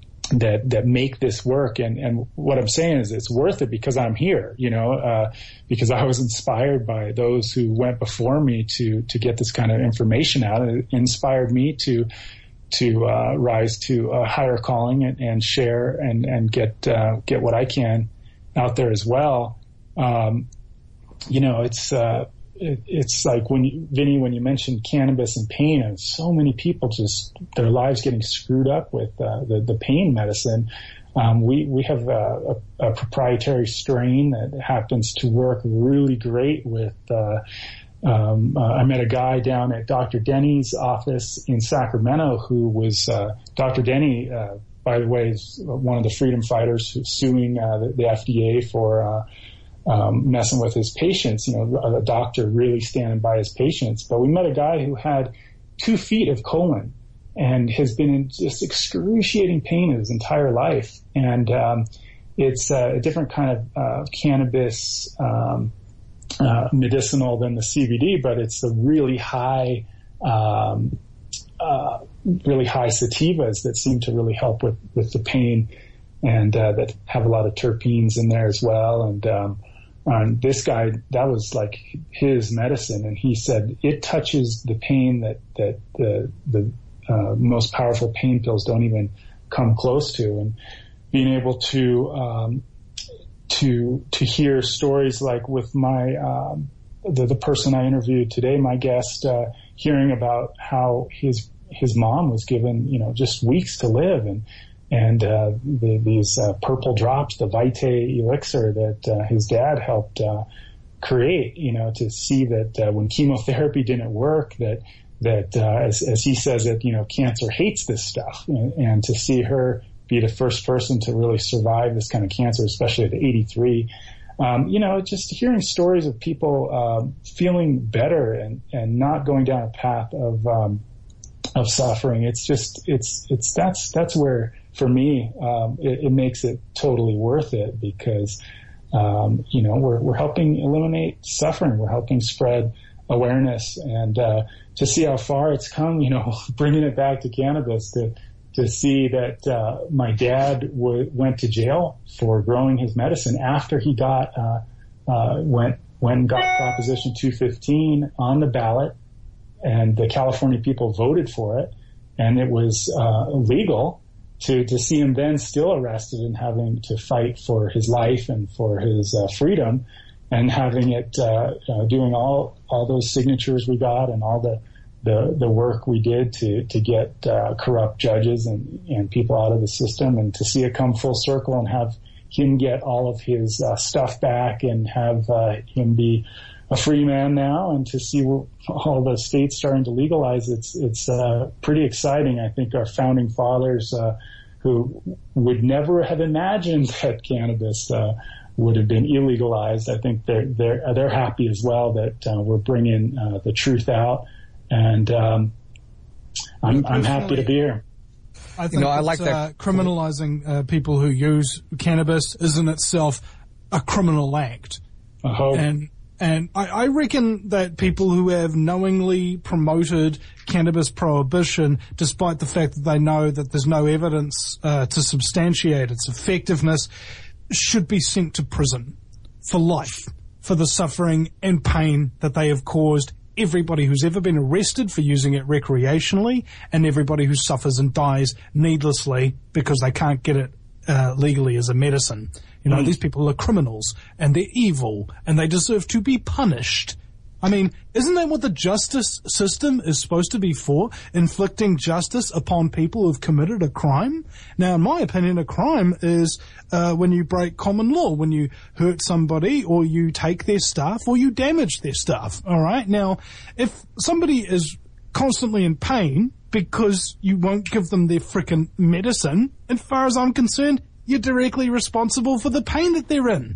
S4: that, that make this work. And, and what I'm saying is it's worth it because I'm here, you know, uh, because I was inspired by those who went before me to, to get this kind of information out. It inspired me to, to, uh, rise to a higher calling and, and share and, and get, uh, get what I can out there as well. Um, you know, it's, uh, it, it's like when you, Vinny, when you mentioned cannabis and pain, and so many people just, their lives getting screwed up with, uh, the, the pain medicine. Um, we, we have a, a, a proprietary strain that happens to work really great with, uh, um, uh, I met a guy down at Doctor Denny's office in Sacramento who was, uh, Doctor Denny, uh, by the way, is one of the freedom fighters who's suing, uh, the, the F D A for, uh, Um, messing with his patients, you know, a doctor really standing by his patients. But we met a guy who had two feet of colon and has been in just excruciating pain his entire life. And um, it's uh, a different kind of uh, cannabis um, uh, medicinal than the C B D, but it's the really high, um, uh, really high sativas that seem to really help with, with the pain and uh, that have a lot of terpenes in there as well. And um, Um, this guy, that was like his medicine, and he said it touches the pain that that the the uh, most powerful pain pills don't even come close to. And being able to um, to to hear stories like with my um, the the person I interviewed today, my guest, uh, hearing about how his his mom was given, you know, just weeks to live, and And uh, the, these uh, purple drops, the Vitae elixir that uh, his dad helped uh, create, you know, to see that uh, when chemotherapy didn't work, that that uh, as, as he says it, you know, cancer hates this stuff, and, and to see her be the first person to really survive this kind of cancer, especially at eighty-three, um, you know, just hearing stories of people uh, feeling better and and not going down a path of um, of suffering. It's just it's it's that's that's where. For me, um, it, it makes it totally worth it because, um, you know, we're, we're helping eliminate suffering. We're helping spread awareness, and, uh, to see how far it's come, you know, bringing it back to cannabis, to, to see that, uh, my dad w- went to jail for growing his medicine after he got, uh, uh, went, went and got Proposition two fifteen on the ballot, and the California people voted for it, and it was, uh, legal. To, to see him then still arrested and having to fight for his life and for his uh, freedom, and having it uh, uh, doing all all those signatures we got and all the the, the work we did to to get uh, corrupt judges and, and people out of the system, and to see it come full circle and have him get all of his uh, stuff back and have uh, him be a free man now, and to see all the states starting to legalize, it's it's uh, pretty exciting. I think our founding fathers, uh, who would never have imagined that cannabis uh, would have been illegalized, I think they're they're they're happy as well that uh, we're bringing uh, the truth out, and um, I'm I'm happy to be here.
S3: I think
S2: you know, I like
S3: uh,
S2: that.
S3: criminalizing uh, people who use cannabis is in itself a criminal act,
S4: Uh-huh.
S3: and. And I, I reckon that people who have knowingly promoted cannabis prohibition, despite the fact that they know that there's no evidence uh, to substantiate its effectiveness, should be sent to prison for life for the suffering and pain that they have caused everybody who's ever been arrested for using it recreationally and everybody who suffers and dies needlessly because they can't get it uh, legally as a medicine. You know, mm. these people are criminals and they're evil and they deserve to be punished. I mean, isn't that what the justice system is supposed to be for? Inflicting justice upon people who've committed a crime? Now, in my opinion, a crime is uh, when you break common law, when you hurt somebody or you take their stuff or you damage their stuff, all right? Now, if somebody is constantly in pain because you won't give them their frickin' medicine, as far as I'm concerned, you're directly responsible for the pain that they're in.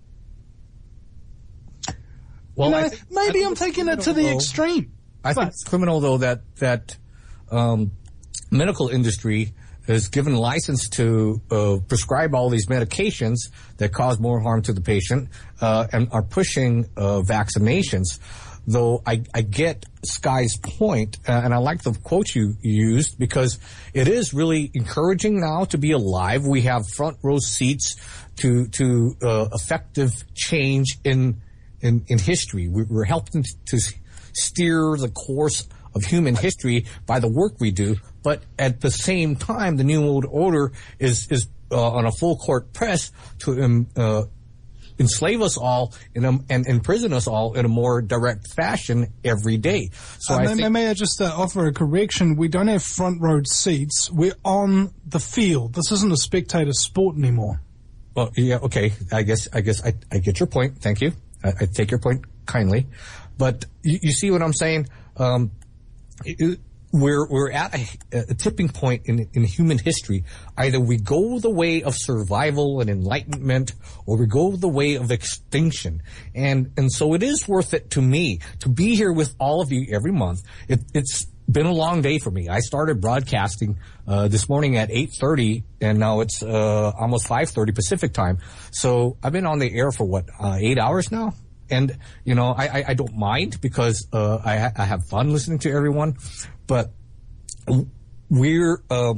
S2: Well,
S3: you know,
S2: I think,
S3: maybe
S2: I
S3: I'm taking it to the
S2: though,
S3: extreme.
S2: I think it's criminal, though, that that um, medical industry is given license to uh, prescribe all these medications that cause more harm to the patient uh, and are pushing uh, vaccinations. Though I, I get Sky's point, uh, and I like the quote you used, because it is really encouraging now to be alive. We have front row seats to to uh, effective change in In, in history. We're helping to steer the course of human history by the work we do, but at the same time, the New World Order is is uh, on a full court press to um, uh, enslave us all in a, and imprison us all in a more direct fashion every day. So
S3: uh,
S2: I
S3: may,
S2: think,
S3: may I just uh, offer a correction? We don't have front row seats. We're on the field. This isn't a spectator sport anymore.
S2: Well, yeah, okay. I guess I guess I, I get your point. Thank you. I, I take your point kindly, but you, you see what I'm saying? Um, it, we're we're at a, a tipping point in in human history. Either we go the way of survival and enlightenment, or we go the way of extinction. And and so it is worth it to me to be here with all of you every month. It, it's been a long day for me. I started broadcasting uh, this morning at eight thirty, and now it's uh, almost five thirty Pacific time. So I've been on the air for, what, uh, eight hours now? And, you know, I, I, I don't mind because uh, I, ha- I have fun listening to everyone. But we're... Uh,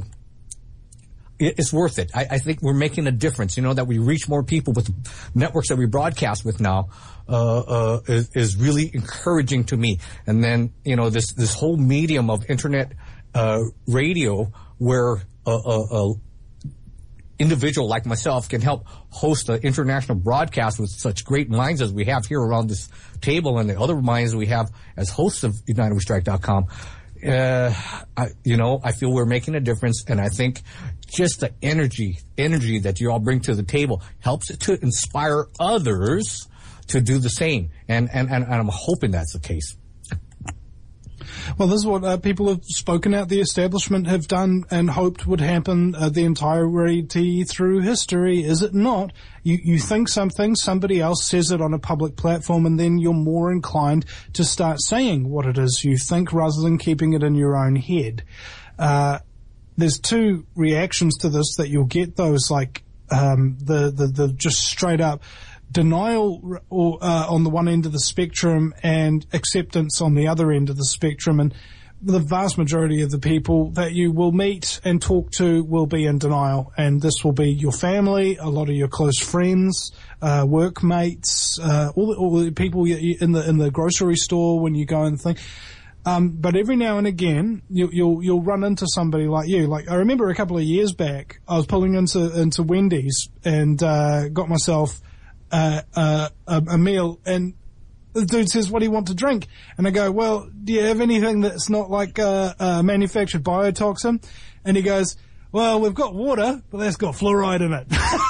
S2: it's worth it. I, I think we're making a difference, you know, that we reach more people with networks that we broadcast with now, uh, uh, is, is really encouraging to me. And then, you know, this, this whole medium of internet, uh, radio where a, a, a individual like myself can help host an international broadcast with such great minds as we have here around this table and the other minds we have as hosts of United We Strike dot com. Uh, I, you know, I feel we're making a difference, and I think just the energy, energy that you all bring to the table helps it to inspire others to do the same. And, and, and, and I'm hoping that's the case.
S3: Well, this is what uh, people have spoken out the establishment have done and hoped would happen uh, the entirety through history, is it not? You, you think something, somebody else says it on a public platform, and then you're more inclined to start saying what it is you think rather than keeping it in your own head. Uh, there's two reactions to this that you'll get. Those like um, the, the, the just straight up denial or, uh, on the one end of the spectrum and acceptance on the other end of the spectrum. And the vast majority of the people that you will meet and talk to will be in denial. And this will be your family, a lot of your close friends, uh, workmates, uh, all the, all the people in the, in the grocery store when you go and think. Um, but every now and again, you, you'll, you'll run into somebody like you. Like, I remember a couple of years back, I was pulling into, into Wendy's and, uh, got myself Uh, uh, a, a meal, and the dude says, "What do you want to drink?" And I go, "Well, do you have anything that's not like uh, uh, manufactured biotoxin?" And he goes, "Well, we've got water, but that's got fluoride in it."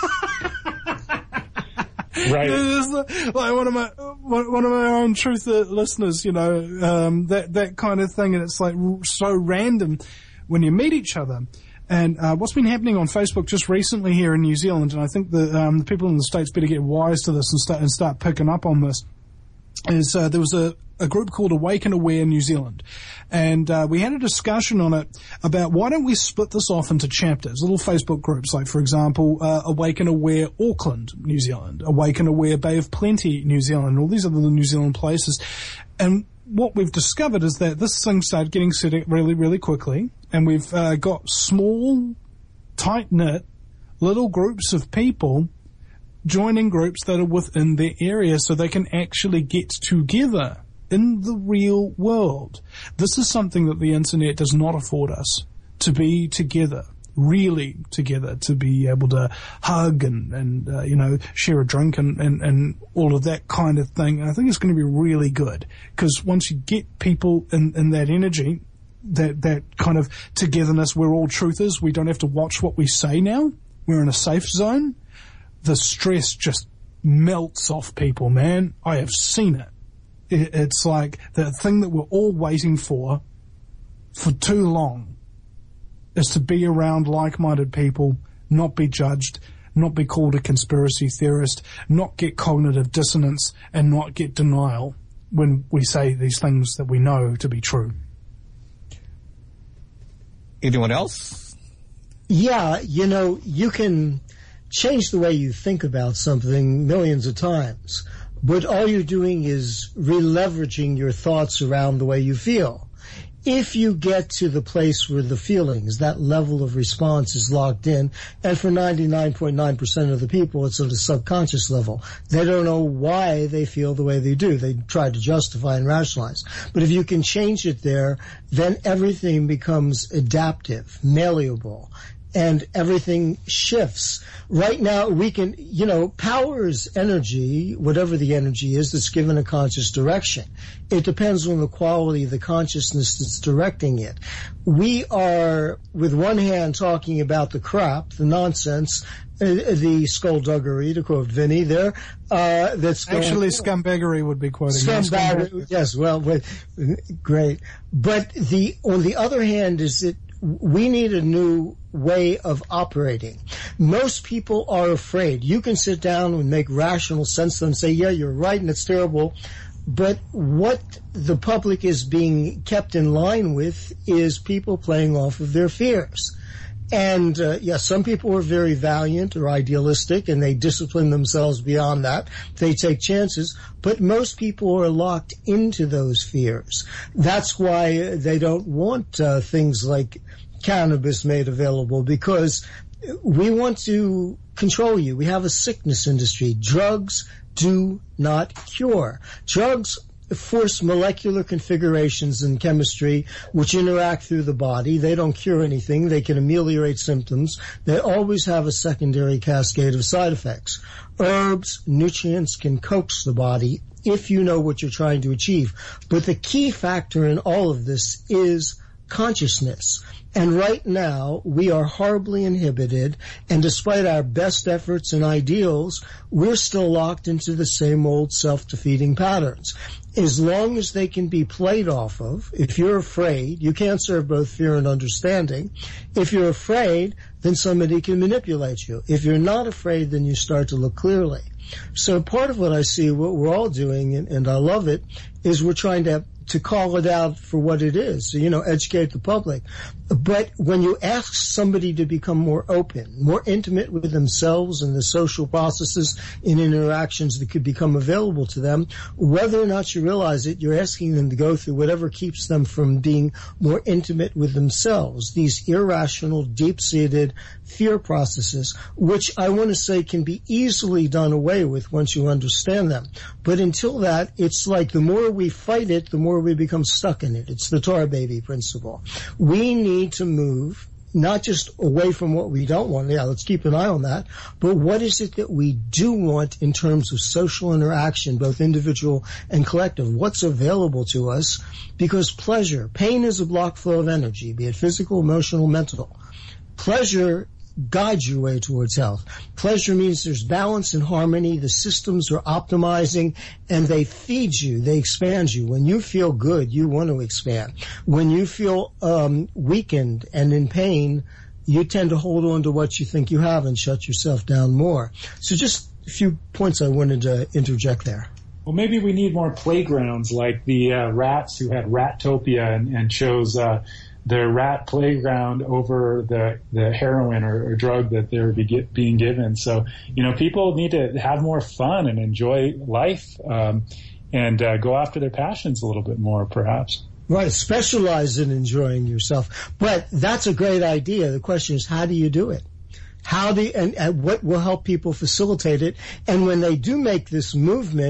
S4: Right.
S3: Like one of my one of my own truth listeners, you know, um, that that kind of thing, and it's like so random when you meet each other. And uh, what's been happening on Facebook just recently here in New Zealand, and I think the, um, the people in the States better get wise to this and start and start picking up on this, is uh, there was a, a group called Awake and Aware New Zealand. And uh, we had a discussion on it about why don't we split this off into chapters, little Facebook groups, like, for example, uh, Awake and Aware Auckland, New Zealand, Awake and Aware Bay of Plenty, New Zealand, all these other New Zealand places. And what we've discovered is that this thing started getting set up really, really quickly, and we've uh, got small, tight-knit, little groups of people joining groups that are within their area so they can actually get together in the real world. This is something that the internet does not afford us, to be together, really together, to be able to hug and, and uh, you know, share a drink and, and, and all of that kind of thing. And I think it's going to be really good, because once you get people in, in that energy, that, that kind of togetherness, we're all truthers, we don't have to watch what we say now, we're in a safe zone, the stress just melts off people, man. I have seen it. it. It's like the thing that we're all waiting for for too long is to be around like-minded people, not be judged, not be called a conspiracy theorist, not get cognitive dissonance, and not get denial when we say these things that we know to be true.
S2: Anyone else?
S6: Yeah, you know, you can change the way you think about something millions of times, but all you're doing is re-leveraging your thoughts around the way you feel. If you get to the place where the feelings, that level of response is locked in, and for ninety-nine point nine percent of the people, it's at a subconscious level. They don't know why they feel the way they do. They try to justify and rationalize. But if you can change it there, then everything becomes adaptive, malleable, and everything shifts. Right now, we can, you know, power is energy, whatever the energy is, that's given a conscious direction. It depends on the quality of the consciousness that's directing it. We are, with one hand, talking about the crap, the nonsense, uh, the skullduggery, to quote Vinny there, uh, that's going
S3: Actually, scumbaggery would be quoting.
S6: Scumbaggery, yes, well, wait, great. But the, on the other hand, is that we need a new way of operating. Most people are afraid. You can sit down and make rational sense of them and say, yeah, you're right and it's terrible. But what the public is being kept in line with is people playing off of their fears. And, uh, yeah, some people are very valiant or idealistic, and they discipline themselves beyond that. They take chances. But most people are locked into those fears. That's why they don't want uh, things like cannabis made available, because we want to control you. We have a sickness industry. Drugs do not cure. Drugs force molecular configurations in chemistry which interact through the body. They don't cure anything. They can ameliorate symptoms. They always have a secondary cascade of side effects. Herbs, nutrients can coax the body if you know what you're trying to achieve. But the key factor in all of this is consciousness. And right now, we are horribly inhibited, and despite our best efforts and ideals, we're still locked into the same old self-defeating patterns. As long as they can be played off of, if you're afraid, you can't serve both fear and understanding. If you're afraid, then somebody can manipulate you. If you're not afraid, then you start to look clearly. So part of what I see, what we're all doing, and, and I love it, is we're trying to to call it out for what it is, so, you know, educate the public. But when you ask somebody to become more open, more intimate with themselves and the social processes and interactions that could become available to them, whether or not you realize it, you're asking them to go through whatever keeps them from being more intimate with themselves, these irrational, deep-seated fear processes, which I want to say can be easily done away with once you understand them. But until that, it's like the more we fight it, the more we become stuck in it. It's the tar baby principle. We need to move not just away from what we don't want. Yeah, let's keep an eye on that. But what is it that we do want in terms of social interaction, both individual and collective? What's available to us? Because pleasure, pain is a block flow of energy, be it physical, emotional, mental. Pleasure guide your way towards health. Pleasure means there's balance and harmony. The systems are optimizing and they feed you. They expand you. When you feel good, you want to expand. When you feel um, weakened and in pain, you tend to hold on to what you think you have and shut yourself down more. So just a few points I wanted to interject there.
S4: Well, maybe we need more playgrounds like the uh, rats who had Rattopia and, and chose uh, their rat playground over the, the heroin or, or drug that they're be get, being given. So, you know, people need to have more fun and enjoy life um, and uh, go after their passions a little bit more, perhaps.
S6: Right, specialize in enjoying yourself. But that's a great idea. The question is, how do you do it? How do you, and, and what will help people facilitate it? And when they do make this movement,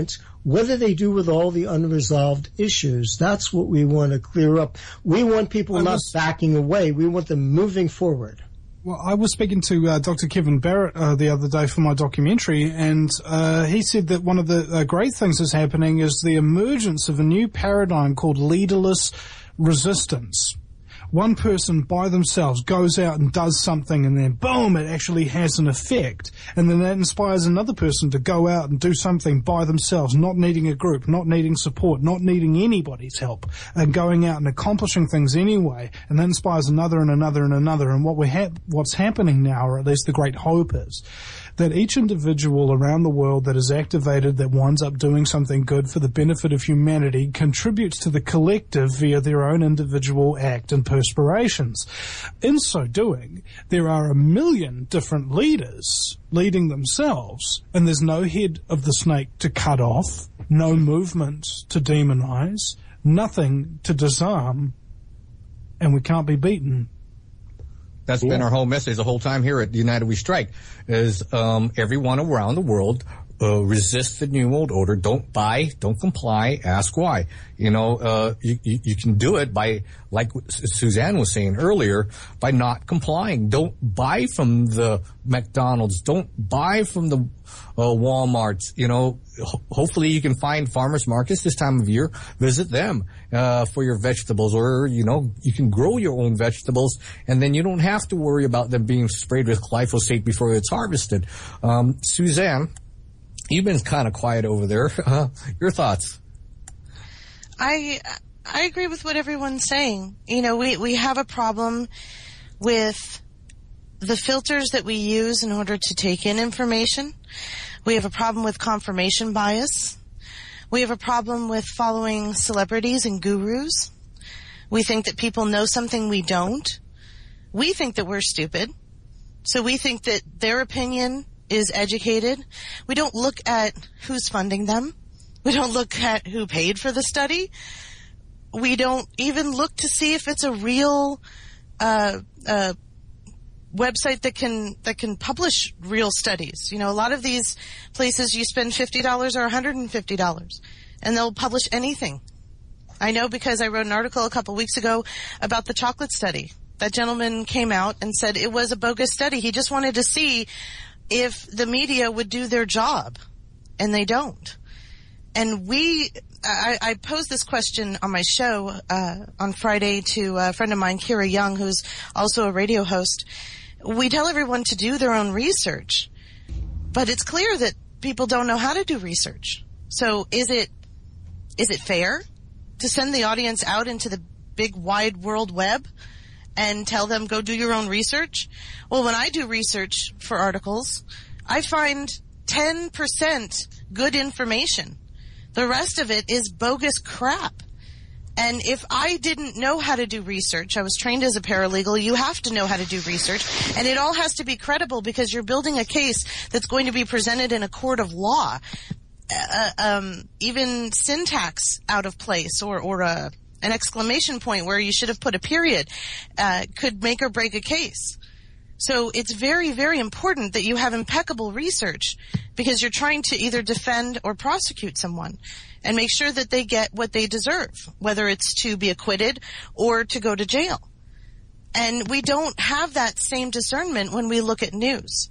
S6: What do they do with all the unresolved issues? That's what we want to clear up. We want people
S3: I
S6: not
S3: was,
S6: backing away. We want them moving forward.
S3: Well, I was speaking to uh, Doctor Kevin Barrett uh, the other day for my documentary, and uh, he said that one of the uh, great things that's happening is the emergence of a new paradigm called leaderless resistance. One person by themselves goes out and does something, and then boom, it actually has an effect. And then that inspires another person to go out and do something by themselves, not needing a group, not needing support, not needing anybody's help, and going out and accomplishing things anyway. And that inspires another and another and another. And what we ha- what's happening now, or at least the great hope is, that each individual around the world that is activated, that winds up doing something good for the benefit of humanity, contributes to the collective via their own individual act and perspirations. In so doing, there are a million different leaders leading themselves, and there's no head of the snake to cut off, no movement to demonize, nothing to disarm, and we can't be beaten.
S2: That's yeah. been our whole message the whole time here at United We Strike, is um, everyone around the world uh, resist the New World Order. Don't buy, don't comply, ask why. You know, uh, you, you, you can do it by, like Suzanne was saying earlier, by not complying. Don't buy from the McDonald's. Don't buy from the uh, Walmarts. You know, ho- hopefully you can find farmers markets this time of year. Visit them uh, for your vegetables, or, you know, you can grow your own vegetables, and then you don't have to worry about them being sprayed with glyphosate before it's harvested. Um, Suzanne, you've been kind of quiet over there. Uh, your thoughts?
S5: I I agree with what everyone's saying. You know, we, we have a problem with the filters that we use in order to take in information. We have a problem with confirmation bias. We have a problem with following celebrities and gurus. We think that people know something we don't. We think that we're stupid. So we think that their opinion is educated. We don't look at who's funding them. We don't look at who paid for the study. We don't even look to see if it's a real uh, uh, website that can that can publish real studies. You know, a lot of these places you spend fifty dollars or one hundred fifty dollars, and they'll publish anything. I know because I wrote an article a couple weeks ago about the chocolate study. That gentleman came out and said it was a bogus study. He just wanted to see if the media would do their job, and they don't. And we, I, I posed this question on my show uh, on Friday to a friend of mine, Kira Young, who's also a radio host. We tell everyone to do their own research, but it's clear that people don't know how to do research. So is it is it fair to send the audience out into the big wide world web and tell them, go do your own research? Well, when I do research for articles, I find ten percent good information. The rest of it is bogus crap. And if I didn't know how to do research, I was trained as a paralegal, you have to know how to do research, and it all has to be credible because you're building a case that's going to be presented in a court of law. Uh, um, even syntax out of place or, or a, an exclamation point where you should have put a period uh, could make or break a case. So it's very, very important that you have impeccable research because you're trying to either defend or prosecute someone and make sure that they get what they deserve, whether it's to be acquitted or to go to jail. And we don't have that same discernment when we look at news.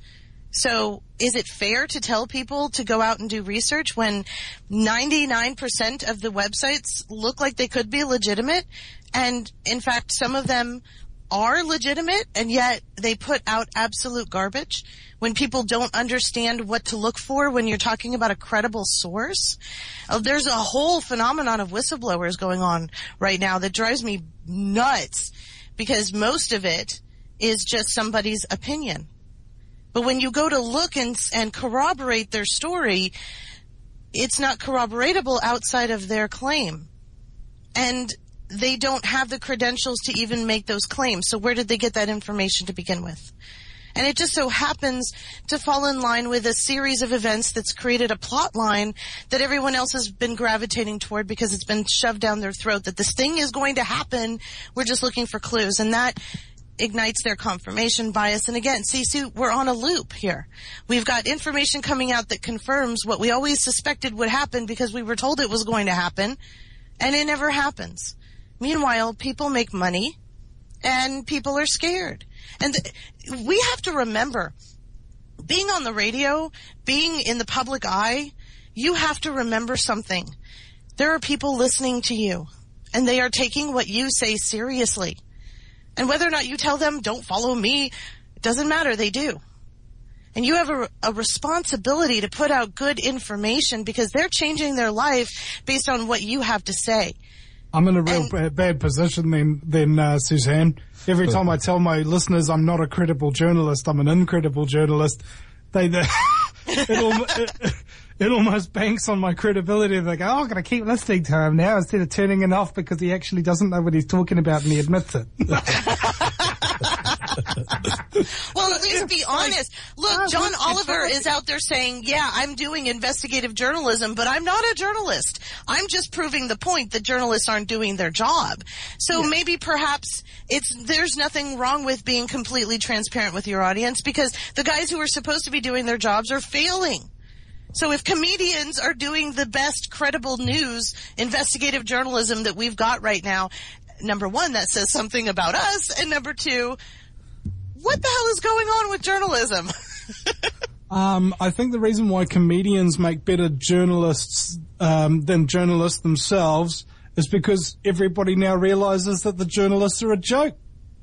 S5: So is it fair to tell people to go out and do research when ninety-nine percent of the websites look like they could be legitimate? And in fact, some of them are legitimate, and yet they put out absolute garbage when people don't understand what to look for when you're talking about a credible source. Uh, there's a whole phenomenon of whistleblowers going on right now that drives me nuts because most of it is just somebody's opinion. But when you go to look and, and corroborate their story, it's not corroboratable outside of their claim. And they don't have the credentials to even make those claims. So where did they get that information to begin with? And it just so happens to fall in line with a series of events that's created a plot line that everyone else has been gravitating toward because it's been shoved down their throat that this thing is going to happen. We're just looking for clues. And that ignites their confirmation bias. And again, see, Sue, we're on a loop here. We've got information coming out that confirms what we always suspected would happen because we were told it was going to happen, and it never happens. Meanwhile, people make money, and people are scared. And th- we have to remember, being on the radio, being in the public eye, you have to remember something. There are people listening to you, and they are taking what you say seriously. And whether or not you tell them, don't follow me, it doesn't matter, they do. And you have a, a responsibility to put out good information because they're changing their life based on what you have to say.
S3: I'm in a real
S5: And,
S3: bad, bad position then, then uh, Suzanne. Every time I tell my listeners I'm not a credible journalist, I'm an incredible journalist, they, they it, al- it, it almost banks on my credibility. They go, oh, I'm going to keep listening to him now instead of turning it off because he actually doesn't know what he's talking about and he admits it.
S5: Well, at least be honest. Look, John Oliver is out there saying, yeah, I'm doing investigative journalism, but I'm not a journalist. I'm just proving the point that journalists aren't doing their job. So yeah. maybe perhaps it's there's nothing wrong with being completely transparent with your audience because the guys who are supposed to be doing their jobs are failing. So if comedians are doing the best credible news, investigative journalism that we've got right now, number one, that says something about us, and number two, what the hell is going on with journalism?
S3: um, I think the reason why comedians make better journalists um, than journalists themselves is because everybody now realizes that the journalists are a joke.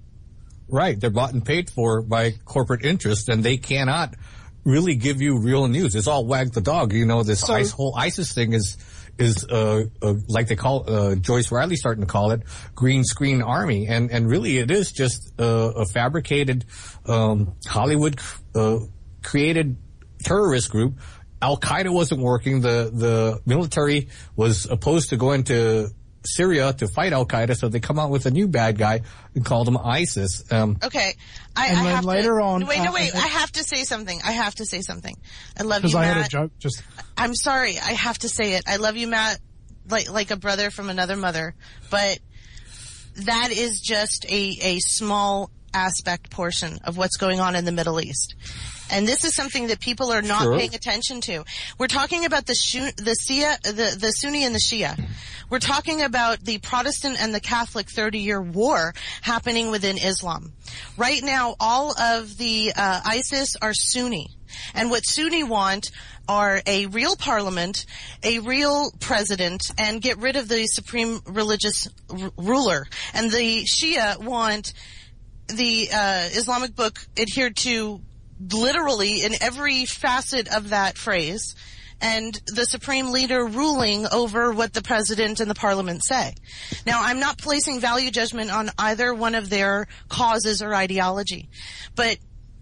S2: Right. They're bought and paid for by corporate interests, and they cannot really give you real news. It's all wag the dog. You know, this
S3: So-
S2: ICE, whole ISIS thing is is uh, uh like they call uh Joyce Riley starting to call it green screen army, and and really it is just uh, a fabricated um Hollywood uh, created terrorist group. Al Qaeda wasn't working. The the military was opposed to going to Syria to fight Al Qaeda, so they come out with a new bad guy and called him ISIS. Um,
S5: okay, I,
S3: And
S5: I
S3: then
S5: have
S3: later
S5: to,
S3: on,
S5: Wait, no,
S3: uh,
S5: wait.
S3: uh,
S5: I have to say something. I have to say something. I love you,
S3: Because I
S5: Matt.
S3: had a joke just...
S5: I'm sorry. I have to say it. I love you, Matt, like like a brother from another mother. But that is just a a small aspect portion of what's going on in the Middle East. And this is something that people are not
S2: Sure.
S5: paying attention to. We're talking about the Shu- the, Shia, the the Sunni and the Shia. We're talking about the Protestant and the Catholic thirty-year war happening within Islam. Right now, all of the uh, ISIS are Sunni. And what Sunni want are a real parliament, a real president, and get rid of the supreme religious r- ruler. And the Shia want the uh, Islamic book adhered to literally in every facet of that phrase, and the supreme leader ruling over what the president and the parliament say. Now, I'm not placing value judgment on either one of their causes or ideology, but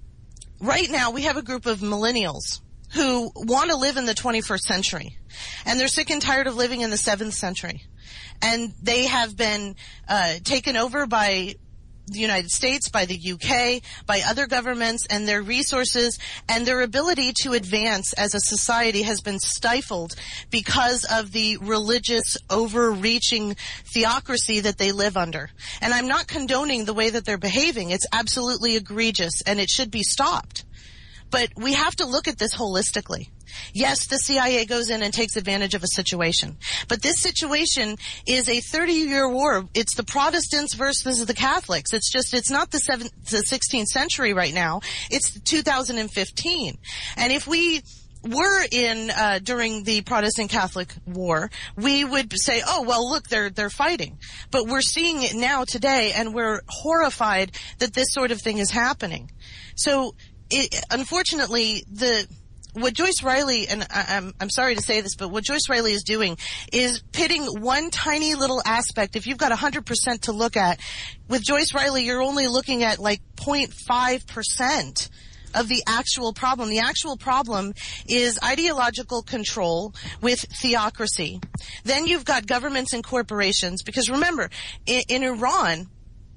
S5: right now we have a group of millennials who want to live in the twenty-first century, and they're sick and tired of living in the seventh century, and they have been uh, taken over by the United States, by the U K, by other governments, and their resources and their ability to advance as a society has been stifled because of the religious overreaching theocracy that they live under. And I'm not condoning the way that they're behaving. It's absolutely egregious and it should be stopped. But we have to look at this holistically. Yes, the C I A goes in and takes advantage of a situation. But this situation is a thirty-year war. It's the Protestants versus the Catholics. It's just, it's not the, seventh, the sixteenth century right now. It's two thousand fifteen. And if we were in, uh, during the Protestant-Catholic war, we would say, oh, well, look, they're, they're fighting. But we're seeing it now today, and we're horrified that this sort of thing is happening. So, it, unfortunately, the... What Joyce Riley, and I, I'm, I'm sorry to say this, but what Joyce Riley is doing is pitting one tiny little aspect. If you've got one hundred percent to look at, with Joyce Riley, you're only looking at like zero point five percent of the actual problem. The actual problem is ideological control with theocracy. Then you've got governments and corporations, because remember, in, in Iran,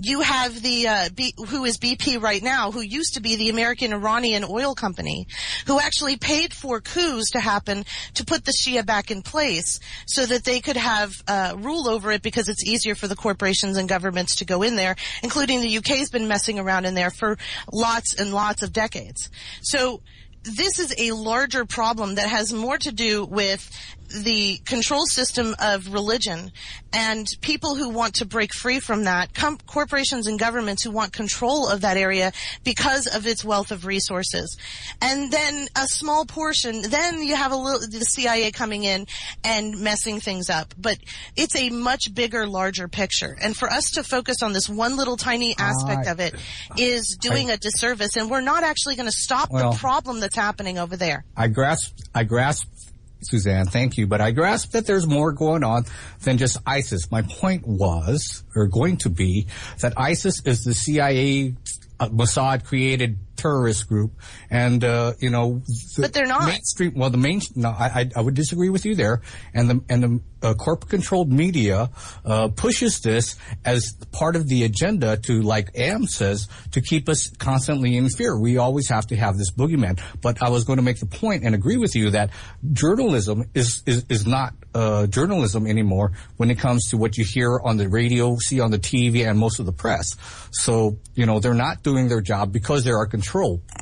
S5: You have the uh, B, who is B P right now, who used to be the American Iranian oil company, who actually paid for coups to happen to put the Shia back in place so that they could have uh, rule over it, because it's easier for the corporations and governments to go in there, including the U K's been messing around in there for lots and lots of decades. So this is a larger problem that has more to do with the control system of religion and people who want to break free from that, com- corporations and governments who want control of that area because of its wealth of resources. And then a small portion, then you have a little, the C I A coming in and messing things up. But it's a much bigger, larger picture. And for us to focus on this one little tiny aspect
S2: uh,
S5: of it is doing I, a disservice, and we're not actually going to stop well, the problem that's happening over there.
S2: I grasp, I grasp Suzanne, thank you. But I grasp that there's more going on than just ISIS. My point was, or going to be, that ISIS is the C I A, uh, Mossad-created terrorist group, and uh, you know, the
S5: but they're not
S2: mainstream. Well, the main. No, I, I would disagree with you there. And the and the uh, corporate-controlled media uh, pushes this as part of the agenda to, like Am says, to keep us constantly in fear. We always have to have this boogeyman. But I was going to make the point and agree with you that journalism is is is not uh, journalism anymore when it comes to what you hear on the radio, see on the T V, and most of the press. So you know, they're not doing their job because they are controlled.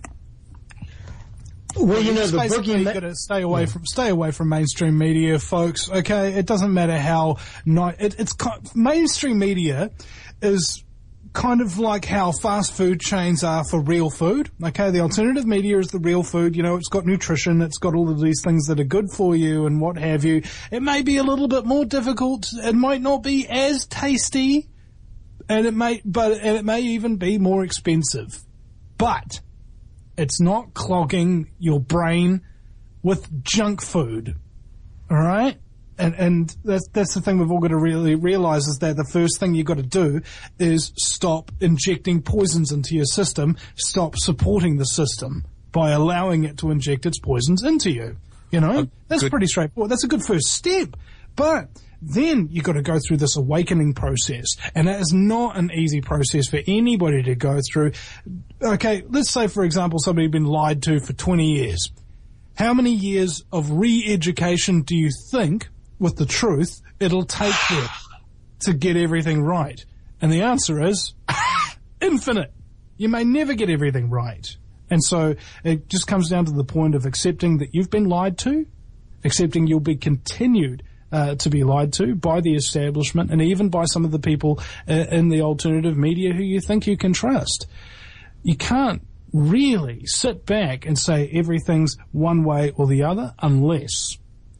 S6: Well, you know, the
S3: basically
S6: boogeyman.
S3: Got to stay away from stay away from mainstream media, folks. Okay, it doesn't matter how not it, it's mainstream media is kind of like how fast food chains are for real food. Okay, the alternative media is the real food. You know, it's got nutrition, it's got all of these things that are good for you and what have you. It may be a little bit more difficult. It might not be as tasty, and it may, but and it may even be more expensive. But it's not clogging your brain with junk food, all right? And and that's that's the thing we've all got to really realize, is that the first thing you've got to do is stop injecting poisons into your system, stop supporting the system by allowing it to inject its poisons into you. You know, that's pretty straightforward. That's a good first step. But then you've got to go through this awakening process. And it is not an easy process for anybody to go through. Okay, let's say, for example, somebody had been lied to for twenty years. How many years of re-education do you think, with the truth, it'll take them to get everything right? And the answer is infinite. You may never get everything right. And so it just comes down to the point of accepting that you've been lied to, accepting you'll be continued Uh, to be lied to by the establishment, and even by some of the people uh, in the alternative media who you think you can trust. You can't really sit back and say everything's one way or the other unless,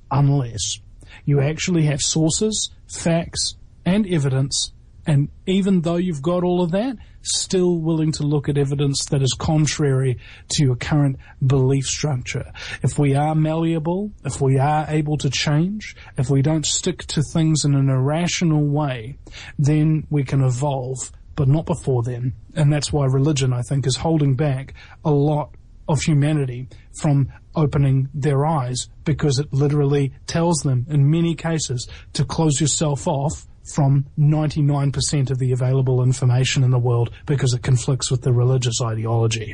S3: unless you actually have sources, facts, and evidence, and even though you've got all of that, still willing to look at evidence that is contrary to your current belief structure. If we are malleable, if we are able to change, if we don't stick to things in an irrational way, then we can evolve, but not before then. And that's why religion, I think, is holding back a lot of humanity from opening their eyes, because it literally tells them, in many cases, to close yourself off from ninety-nine percent of the available information in the world because it conflicts with the religious ideology.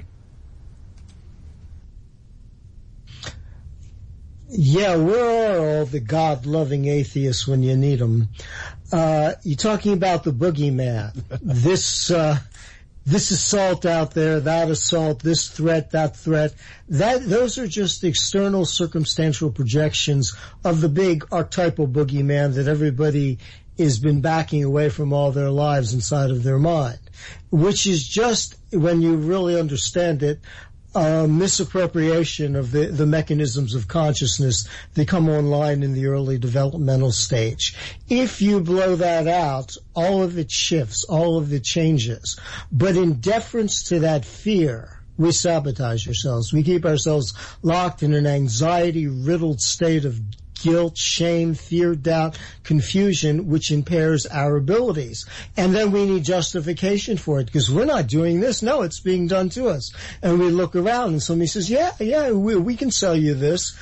S6: Yeah, where are all the God-loving atheists when you need them? Uh, you're talking about the boogeyman. this, uh, this assault out there, that assault, this threat, that threat. That, those are just external circumstantial projections of the big archetypal boogeyman that everybody has been backing away from all their lives inside of their mind, which is just, when you really understand it, a misappropriation of the, the mechanisms of consciousness that come online in the early developmental stage. If you blow that out, all of it shifts, all of it changes. But in deference to that fear, we sabotage ourselves. We keep ourselves locked in an anxiety-riddled state of guilt, shame, fear, doubt, confusion, which impairs our abilities. And then we need justification for it, because we're not doing this. No, it's being done to us. And we look around and somebody says, yeah, yeah, we, we can sell you this.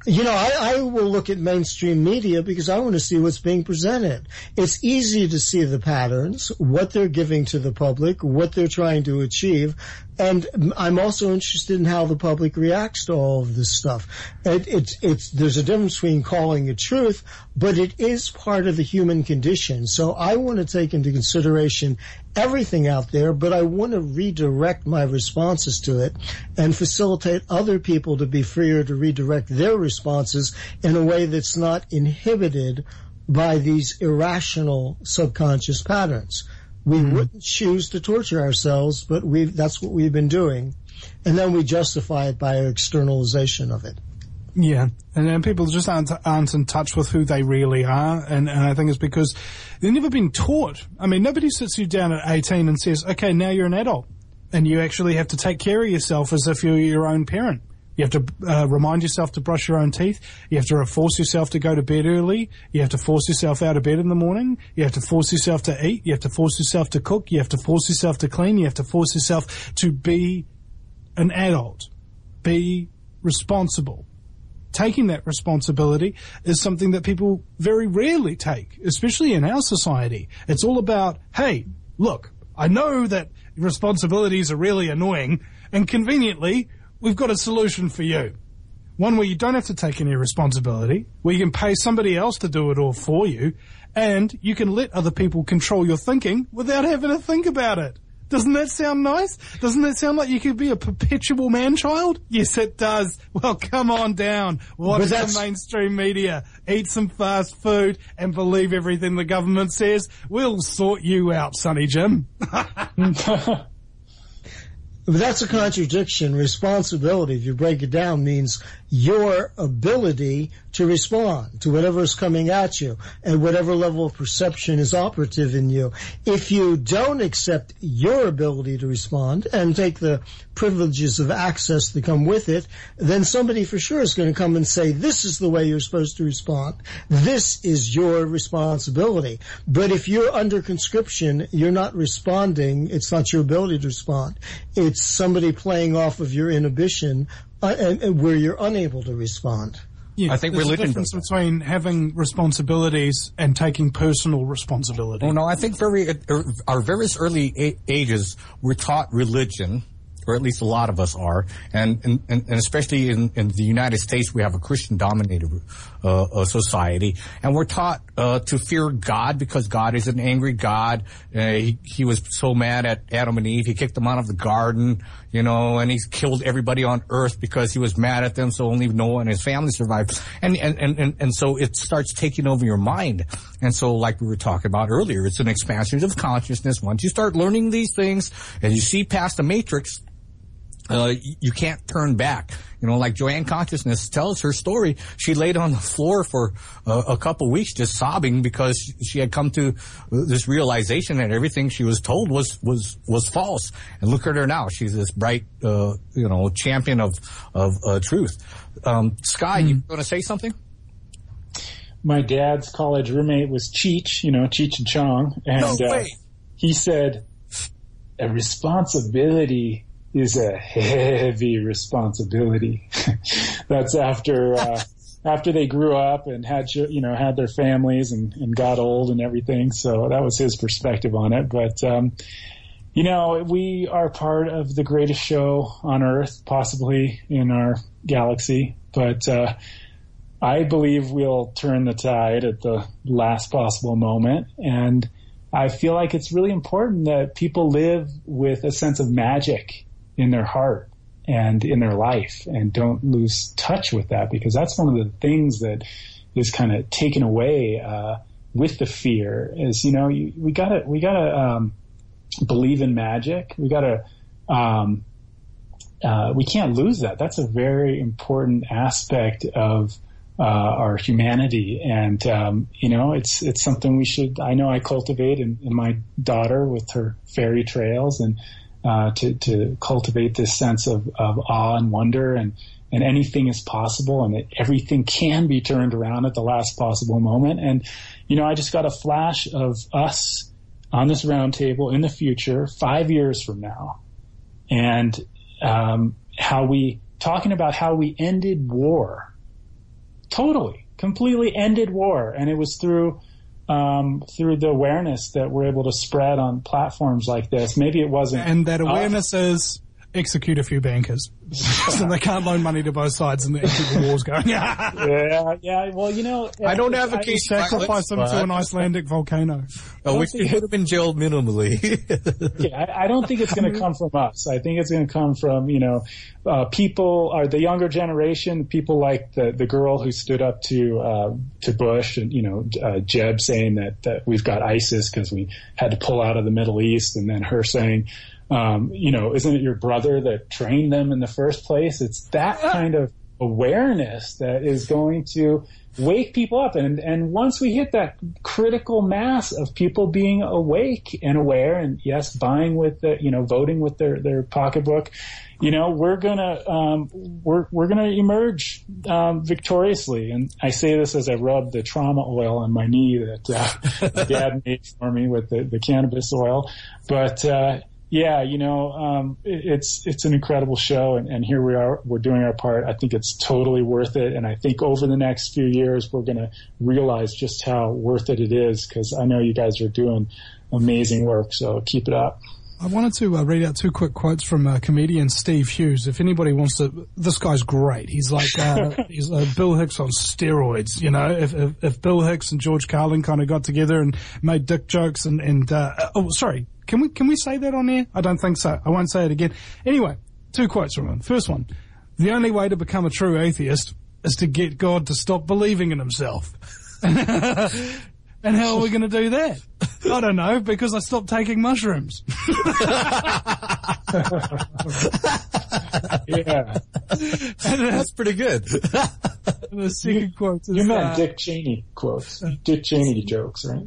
S6: You know, I, I will look at mainstream media because I want to see what's being presented. It's easy to see the patterns, what they're giving to the public, what they're trying to achieve, and I'm also interested in how the public reacts to all of this stuff. It, it's, it's, there's a difference between calling it truth, but it is part of the human condition. So I want to take into consideration everything out there, but I want to redirect my responses to it and facilitate other people to be freer to redirect their responses in a way that's not inhibited by these irrational subconscious patterns. We mm-hmm. wouldn't choose to torture ourselves, but we that's what we've been doing. And then we justify it by our externalization of it.
S3: Yeah, and then people just aren't, aren't in touch with who they really are, and, and I think it's because they've never been taught. I mean, nobody sits you down at eighteen and says, okay, now you're an adult, and you actually have to take care of yourself as if you're your own parent. You have to uh, remind yourself to brush your own teeth. You have to force yourself to go to bed early. You have to force yourself out of bed in the morning. You have to force yourself to eat. You have to force yourself to cook. You have to force yourself to clean. You have to force yourself to be an adult, be responsible. Taking that responsibility is something that people very rarely take, especially in our society. It's all about, hey, look, I know that responsibilities are really annoying, and conveniently, we've got a solution for you. One where you don't have to take any responsibility, where you can pay somebody else to do it all for you, and you can let other people control your thinking without having to think about it. Doesn't that sound nice? Doesn't that sound like you could be a perpetual man-child? Yes, it does. Well, come on down. Watch the mainstream media. Eat some fast food and believe everything the government says. We'll sort you out, Sonny Jim.
S6: But that's a contradiction. Responsibility, if you break it down, means your ability to respond to whatever is coming at you and whatever level of perception is operative in you. If you don't accept your ability to respond and take the privileges of access that come with it, then somebody for sure is going to come and say, this is the way you're supposed to respond. This is your responsibility. But if you're under conscription, you're not responding. It's not your ability to respond. It's somebody playing off of your inhibition uh, and, and where you're unable to respond.
S3: Yeah,
S2: I think
S3: there's
S2: religion
S3: a difference between having responsibilities and taking personal responsibility.
S2: Oh no, I think very uh, our very early a- ages we're taught religion, or at least a lot of us are, and and, and especially in, in the United States, we have a Christian-dominated uh, uh, society, and we're taught uh, to fear God because God is an angry God. Uh, he, he was so mad at Adam and Eve, he kicked them out of the garden, you know, and he's killed everybody on earth because he was mad at them, so only Noah and his family survived. And and, and, and and so it starts taking over your mind. And so, like we were talking about earlier, it's an expansion of consciousness. Once you start learning these things and you see past the matrix, Uh, you can't turn back. You know, like Joanne Consciousness tells her story. She laid on the floor for uh, a couple weeks just sobbing because she had come to this realization that everything she was told was, was, was false. And look at her now. She's this bright, uh, you know, champion of, of, uh, truth. Um, Sky, mm. you going to say something?
S4: My dad's college roommate was Cheech, you know, Cheech and Chong. And,
S2: no way.
S4: Uh, he said, a responsibility is a heavy responsibility. That's after, uh, after they grew up and had, you know, had their families and, and got old and everything. So that was his perspective on it. But, um, you know, we are part of the greatest show on earth, possibly in our galaxy. But, uh, I believe we'll turn the tide at the last possible moment. And I feel like it's really important that people live with a sense of magic in their heart and in their life and don't lose touch with that, because that's one of the things that is kind of taken away, uh, with the fear is, you know, you, we gotta, we gotta, um, believe in magic. We gotta, um, uh, we can't lose that. That's a very important aspect of, uh, our humanity. And, um, you know, it's, it's something we should, I know I cultivate in, in my daughter with her fairy trails and, Uh, to, to cultivate this sense of, of awe and wonder, and, and anything is possible, and that everything can be turned around at the last possible moment. And, you know, I just got a flash of us on this round table in the future, five years from now, and um, how we, talking about how we ended war totally, completely ended war. And it was through um, through the awareness that we're able to spread on platforms like this. Maybe it wasn't.
S3: And that awareness uh, is execute a few bankers. So they can't loan money to both sides and keep the wars going.
S4: yeah, yeah. Well, you know,
S2: I don't advocate
S3: sacrifice them to an Icelandic volcano.
S2: Oh, we could have been jailed minimally.
S4: yeah, I, I don't think it's going to come from us. I think it's going to come from, you know, uh, people, or the younger generation, people like the the girl who stood up to uh, to Bush, and you know, uh, Jeb saying that that we've got ISIS because we had to pull out of the Middle East, and then her saying, Um, you know, isn't it your brother that trained them in the first place? It's that kind of awareness that is going to wake people up. And, and once we hit that critical mass of people being awake and aware, and yes, buying with the, you know, voting with their, their pocketbook, you know, we're gonna, um, we're, we're gonna emerge, um, victoriously. And I say this as I rub the trauma oil on my knee that, uh, my dad made for me with the, the cannabis oil. But, uh, Yeah, you know, um, it, it's it's an incredible show, and, and here we are. We're doing our part. I think it's totally worth it, and I think over the next few years we're going to realize just how worth it it is, because I know you guys are doing amazing work. So keep it up.
S3: I wanted to uh, read out two quick quotes from uh, comedian Steve Hughes. If anybody wants to, this guy's great. He's like uh, he's uh, Bill Hicks on steroids. You know, if, if if Bill Hicks and George Carlin kind of got together and made dick jokes and and uh, oh sorry. Can we can we say that on air? I don't think so. I won't say it again. Anyway, two quotes from him. First one: the only way to become a true atheist is to get God to stop believing in himself. And how are we going to do that? I don't know, because I stopped taking mushrooms.
S4: yeah,
S2: that's pretty good.
S3: The second quote is,
S4: you meant
S3: uh,
S4: Dick Cheney quotes, Dick Cheney jokes, right?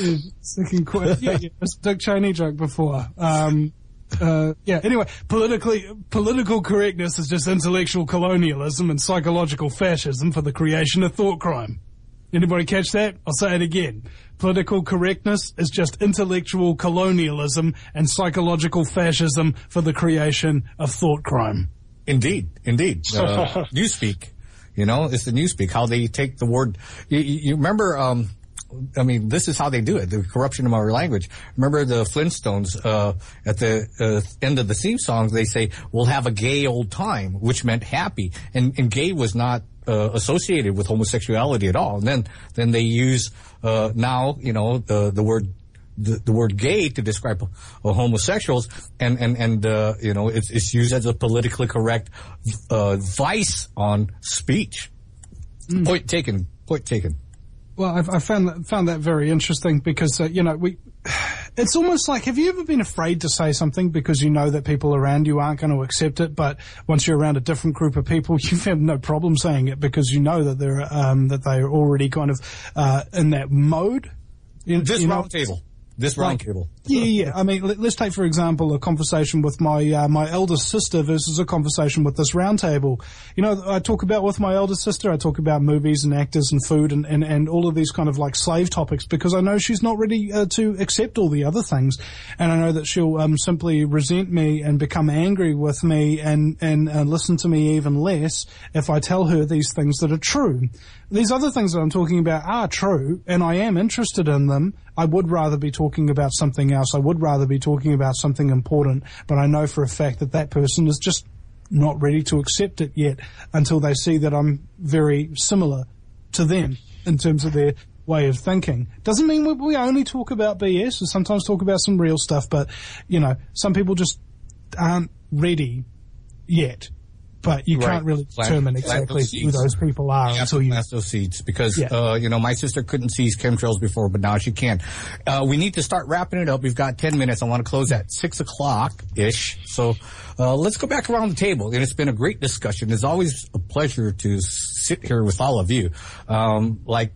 S3: Second quote. Yeah, yeah, it's a Dick Cheney joke before. Um, uh, yeah. Anyway, politically, political correctness is just intellectual colonialism and psychological fascism for the creation of thought crime. Anybody catch that? I'll say it again. Political correctness is just intellectual colonialism and psychological fascism for the creation of thought crime.
S2: Indeed, indeed. Uh, Newspeak, you know, it's the Newspeak, how they take the word. You, you remember, um, I mean, this is how they do it, the corruption of our language. Remember the Flintstones, uh, at the uh, end of the theme songs, they say, we'll have a gay old time, which meant happy. And, and gay was not uh, associated with homosexuality at all. And then, then they use, uh, now, you know, the, the word, the, the word gay to describe uh, homosexuals, and, and, and, uh, you know, it's, it's used as a politically correct, uh, vice on speech. Mm. Point taken, point taken.
S3: Well, I've, I found that, found that very interesting because, uh, you know, we, it's almost like, have you ever been afraid to say something because you know that people around you aren't going to accept it, but once you're around a different group of people, you have no problem saying it because you know that they're, um, that they're already kind of, uh, in that mode? You,
S2: this
S3: you know,
S2: round table. This round
S3: like,
S2: table.
S3: Yeah, yeah. I mean, let, let's take, for example, a conversation with my uh, my eldest sister versus a conversation with this round table. You know, I talk about with my eldest sister, I talk about movies and actors and food and, and, and all of these kind of like slave topics because I know she's not ready uh, to accept all the other things. And I know that she'll um, simply resent me and become angry with me and, and uh, listen to me even less if I tell her these things that are true. These other things that I'm talking about are true, and I am interested in them. I would rather be talking about something else. I would rather be talking about something important, but I know for a fact that that person is just not ready to accept it yet until they see that I'm very similar to them in terms of their way of thinking. Doesn't mean we, we only talk about B S. We sometimes talk about some real stuff, but, you know, some people just aren't ready yet. But you
S2: right.
S3: can't really determine
S2: plant,
S3: exactly
S2: plant
S3: who those people are
S2: you
S3: until you
S2: plant those seeds. Because
S3: yeah.
S2: uh, you know, my sister couldn't see chemtrails before, but now she can. Uh, we need to start wrapping it up. We've got ten minutes. I want to close at six o'clock ish. So uh, let's go back around the table. And it's been a great discussion. It's always a pleasure to sit here with all of you. Um, like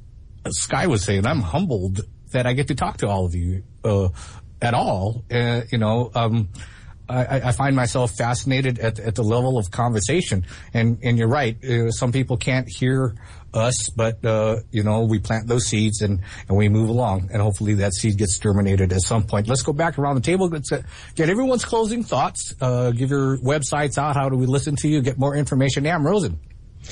S2: Sky was saying, I'm humbled that I get to talk to all of you uh, at all. Uh, you know. Um, I, I find myself fascinated at, at the level of conversation. And, and you're right. Uh, some people can't hear us, but, uh, you know, we plant those seeds and, and we move along. And hopefully that seed gets germinated at some point. Let's go back around the table. Let's uh, get everyone's closing thoughts. Uh, give your websites out. How do we listen to you? Get more information. Am Rosen.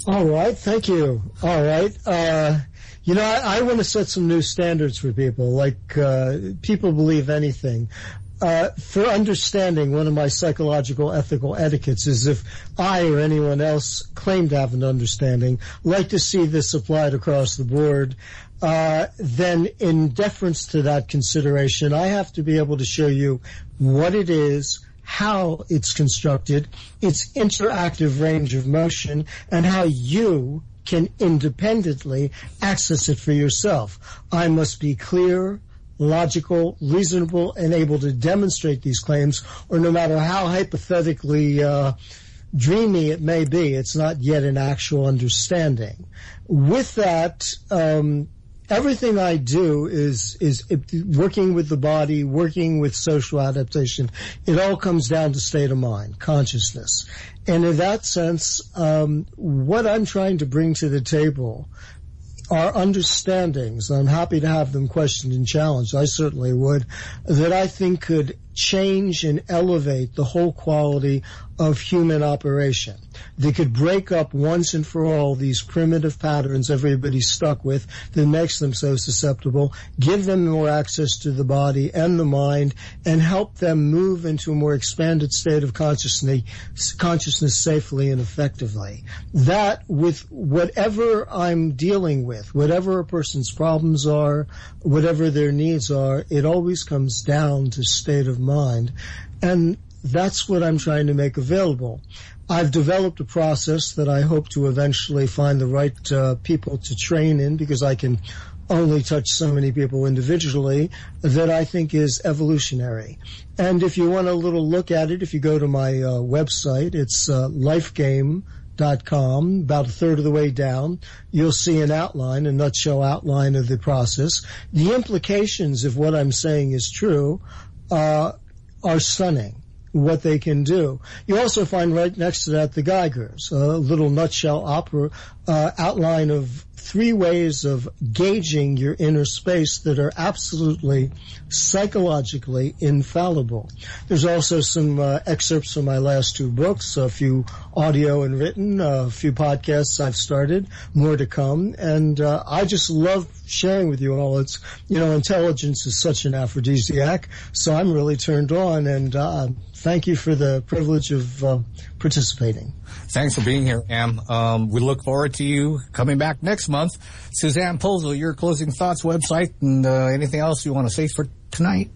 S6: All right, thank you. All right. Uh, you know, I, I want to set some new standards for people. Like, uh, people believe anything. Uh, for understanding, one of my psychological ethical etiquettes is if I or anyone else claim to have an understanding, like to see this applied across the board, uh, then in deference to that consideration, I have to be able to show you what it is, how it's constructed, its interactive range of motion, and how you can independently access it for yourself. I must be clear, logical, reasonable, and able to demonstrate these claims, or no matter how hypothetically uh, dreamy it may be, it's not yet an actual understanding. With that, um, everything I do is is working with the body, working with social adaptation. It all comes down to state of mind, consciousness. And in that sense, um, what I'm trying to bring to the table are understandings, I'm happy to have them questioned and challenged, I certainly would, that I think could change and elevate the whole quality of human operation. They could break up once and for all these primitive patterns everybody's stuck with that makes them so susceptible, give them more access to the body and the mind, and help them move into a more expanded state of consciousness, consciousness safely and effectively. That, with whatever I'm dealing with, whatever a person's problems are, whatever their needs are, it always comes down to state of mind. And that's what I'm trying to make available. I've developed a process that I hope to eventually find the right uh, people to train in, because I can only touch so many people individually, that I think is evolutionary. And if you want a little look at it, if you go to my uh, website, it's uh, lifegame dot com, about a third of the way down, you'll see an outline, a nutshell outline of the process. The implications of what I'm saying is true uh, are stunning, what they can do. You also find right next to that the Geigers, a little nutshell opera, uh, outline of three ways of gauging your inner space that are absolutely psychologically infallible. There's also some uh, excerpts from my last two books, a few audio and written, uh, a few podcasts I've started, more to come, and uh, I just love sharing with you all. It's, you know, intelligence is such an aphrodisiac, so I'm really turned on, and uh, thank you for the privilege of uh, participating.
S2: Thanks for being here, Am. Um, we look forward to you coming back next month. Suzanne Posel, your closing thoughts, website, and uh, anything else you want to say for tonight?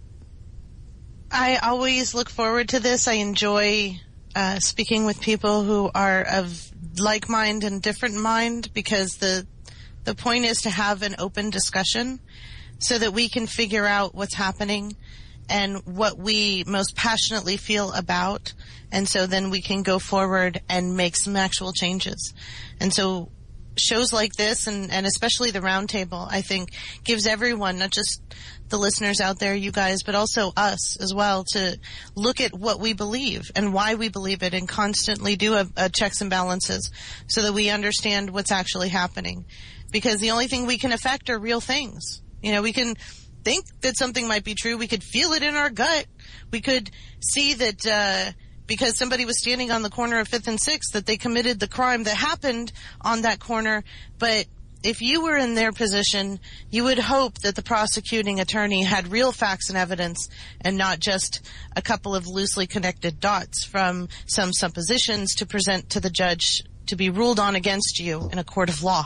S5: I always look forward to this. I enjoy uh, speaking with people who are of like mind and different mind, because the the point is to have an open discussion so that we can figure out what's happening and what we most passionately feel about, and so then we can go forward and make some actual changes. And so shows like this, and, and especially the roundtable, I think gives everyone, not just the listeners out there, you guys, but also us as well, to look at what we believe and why we believe it, and constantly do a, a checks and balances so that we understand what's actually happening. Because the only thing we can affect are real things. You know, we can think that something might be true. We could feel it in our gut. We could see that uh because somebody was standing on the corner of fifth and sixth that they committed the crime that happened on that corner. But if you were in their position, you would hope that the prosecuting attorney had real facts and evidence, and not just a couple of loosely connected dots from some suppositions to present to the judge to be ruled on against you in a court of law.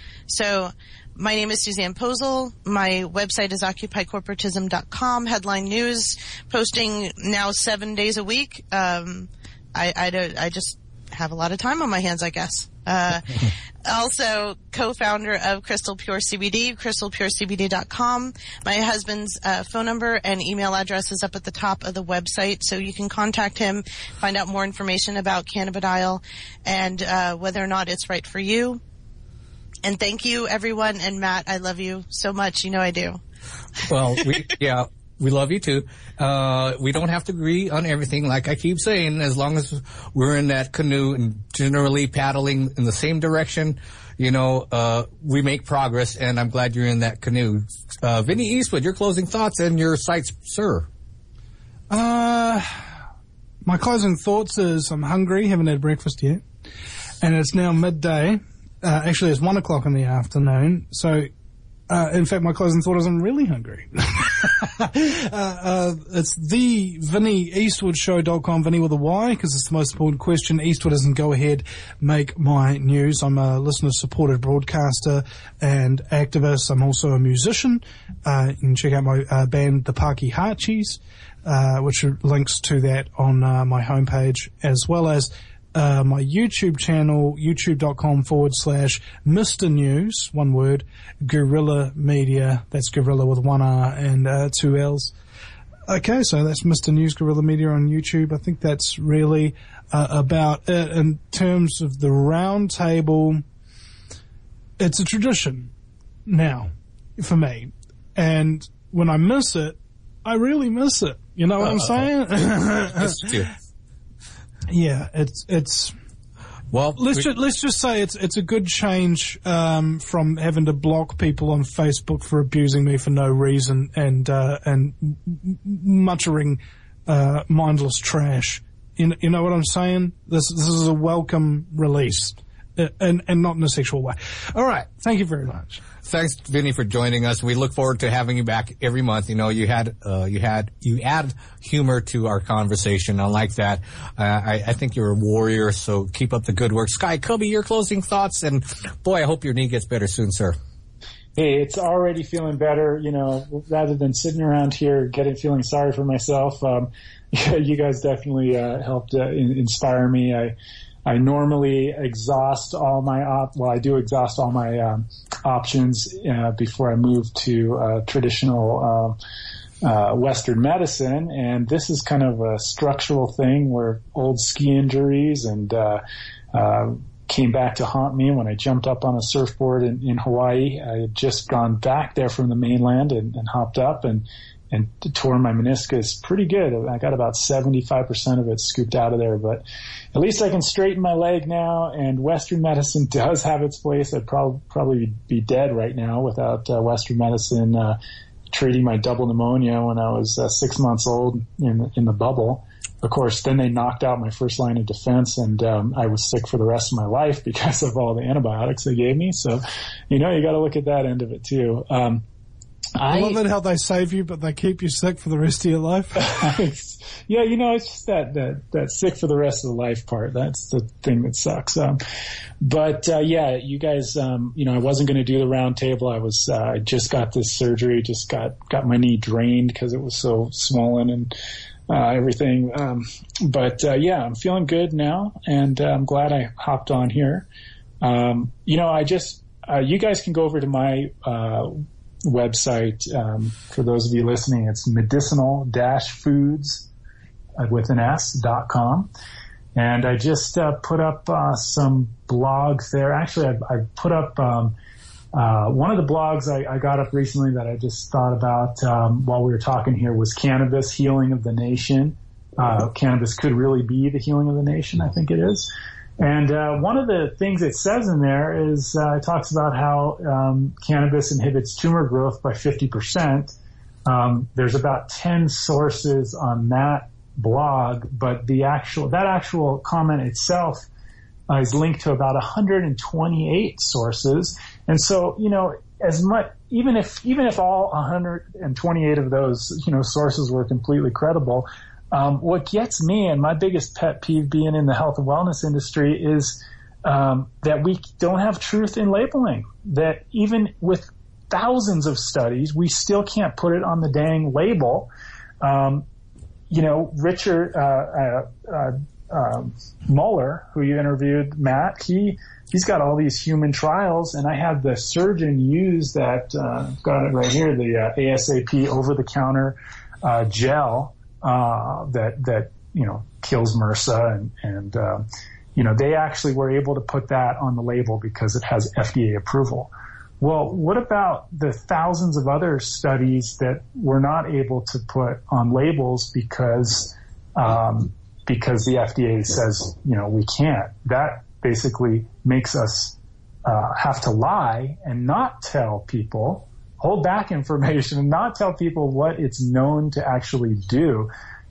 S5: So my name is Suzanne Posel. My website is occupy corporatism dot com. Headline News, posting now seven days a week. Um, I, I, don't, I just have a lot of time on my hands, I guess. Uh, also co-founder of Crystal Pure C B D, crystal pure c b d dot com. My husband's uh, phone number and email address is up at the top of the website, so you can contact him, find out more information about cannabidiol and uh, whether or not it's right for you. And thank you, everyone. And Matt, I love you so much. You know I do.
S2: Well, we, yeah, we love you too. Uh, we don't have to agree on everything, like I keep saying, as long as we're in that canoe and generally paddling in the same direction, you know, uh, we make progress, and I'm glad you're in that canoe. Uh, Vinny Eastwood, your closing thoughts and your sites, sir.
S3: Uh, my closing thoughts is I'm hungry, haven't had breakfast yet, and it's now midday. Uh, actually, it's one o'clock in the afternoon. So, uh, in fact, my closing thought is I'm really hungry. uh, uh, it's the Vinny Eastwood Show dot com, Vinny with a Y, because it's the most important question. Eastwood doesn't go ahead, make my news. I'm a listener-supported broadcaster and activist. I'm also a musician. Uh, you can check out my uh, band, The Paki Hachis, uh, which links to that on uh, my homepage, as well as Uh, my YouTube channel, youtube.com forward slash Mister News, one word, Guerrilla Media. That's Guerrilla with one R and uh, two L's. Okay, so that's Mister News, Guerrilla Media on YouTube. I think that's really uh, about it in terms of the round table. It's a tradition now for me. And when I miss it, I really miss it. You know what uh, I'm saying?
S2: That's true.
S3: Yeah, it's it's.
S2: Well,
S3: let's
S2: we,
S3: just let's just say it's it's a good change um, from having to block people on Facebook for abusing me for no reason and uh, and muttering uh, mindless trash. You, you know what I'm saying? This this is a welcome release, uh, and and not in a sexual way. All right, thank you very much.
S2: Thanks, Vinny, for joining us. We look forward to having you back every month. You know, you had, uh, you had, you add humor to our conversation. I like that. Uh, I, I think you're a warrior, so keep up the good work. Sky Cubby, your closing thoughts, and boy, I hope your knee gets better soon, sir.
S4: Hey, it's already feeling better, you know, rather than sitting around here getting, feeling sorry for myself. Um, you guys definitely, uh, helped, uh, in, inspire me. I, I normally exhaust all my op- well, I do exhaust all my um, options uh, before I move to uh, traditional uh, uh, Western medicine, and this is kind of a structural thing where old ski injuries and uh, uh, came back to haunt me when I jumped up on a surfboard in, in Hawaii. I had just gone back there from the mainland and, and hopped up and. and tore my meniscus pretty good. I got about seventy-five percent of it scooped out of there, but at least I can straighten my leg now, and Western medicine does have its place. I'd prob- probably be dead right now without uh, Western medicine uh, treating my double pneumonia when I was uh, six months old in, in the bubble. Of course, then they knocked out my first line of defense, and um, I was sick for the rest of my life because of all the antibiotics they gave me. So, you know, you got to look at that end of it too. Um,
S3: I, I love it how they save you, but they keep you sick for the rest of your life.
S4: Yeah, you know, it's just that, that, that sick for the rest of the life part. That's the thing that sucks. Um, but, uh, yeah, you guys, um, you know, I wasn't going to do the round table. I was, uh, I just got this surgery, just got, got my knee drained because it was so swollen and, uh, everything. Um, but, uh, yeah, I'm feeling good now, and uh, I'm glad I hopped on here. Um, you know, I just, uh, you guys can go over to my, uh, website. Um, for those of you listening, it's medicinal dash foods uh, with an S dot com. And I just uh, put up uh, some blogs there. Actually, I, I put up um, uh, one of the blogs I, I got up recently that I just thought about um, while we were talking here was Cannabis Healing of the Nation. Uh, cannabis could really be the healing of the nation, I think it is. And uh, one of the things it says in there is uh, it talks about how um, cannabis inhibits tumor growth by fifty percent. Um, there's about ten sources on that blog, but the actual that actual comment itself uh, is linked to about one hundred twenty-eight sources. And so, you know, as much even if even if all one hundred twenty-eight of those, you know, sources were completely credible. Um, what gets me, and my biggest pet peeve being in the health and wellness industry, is um, that we don't have truth in labeling. That even with thousands of studies, we still can't put it on the dang label. Um, you know, Richard uh, uh, uh, um, Mueller, who you interviewed, Matt, he he's got all these human trials, and I had the surgeon use that. Uh, got it right here, the uh, ASAP over-the-counter uh, gel. Uh, that, that, you know, kills MRSA and, and, uh, you know, they actually were able to put that on the label because it has F D A approval. Well, what about the thousands of other studies that we're not able to put on labels because, um, because the F D A says, you know, we can't? That basically makes us, uh, have to lie and not tell people, hold back information and not tell people what it's known to actually do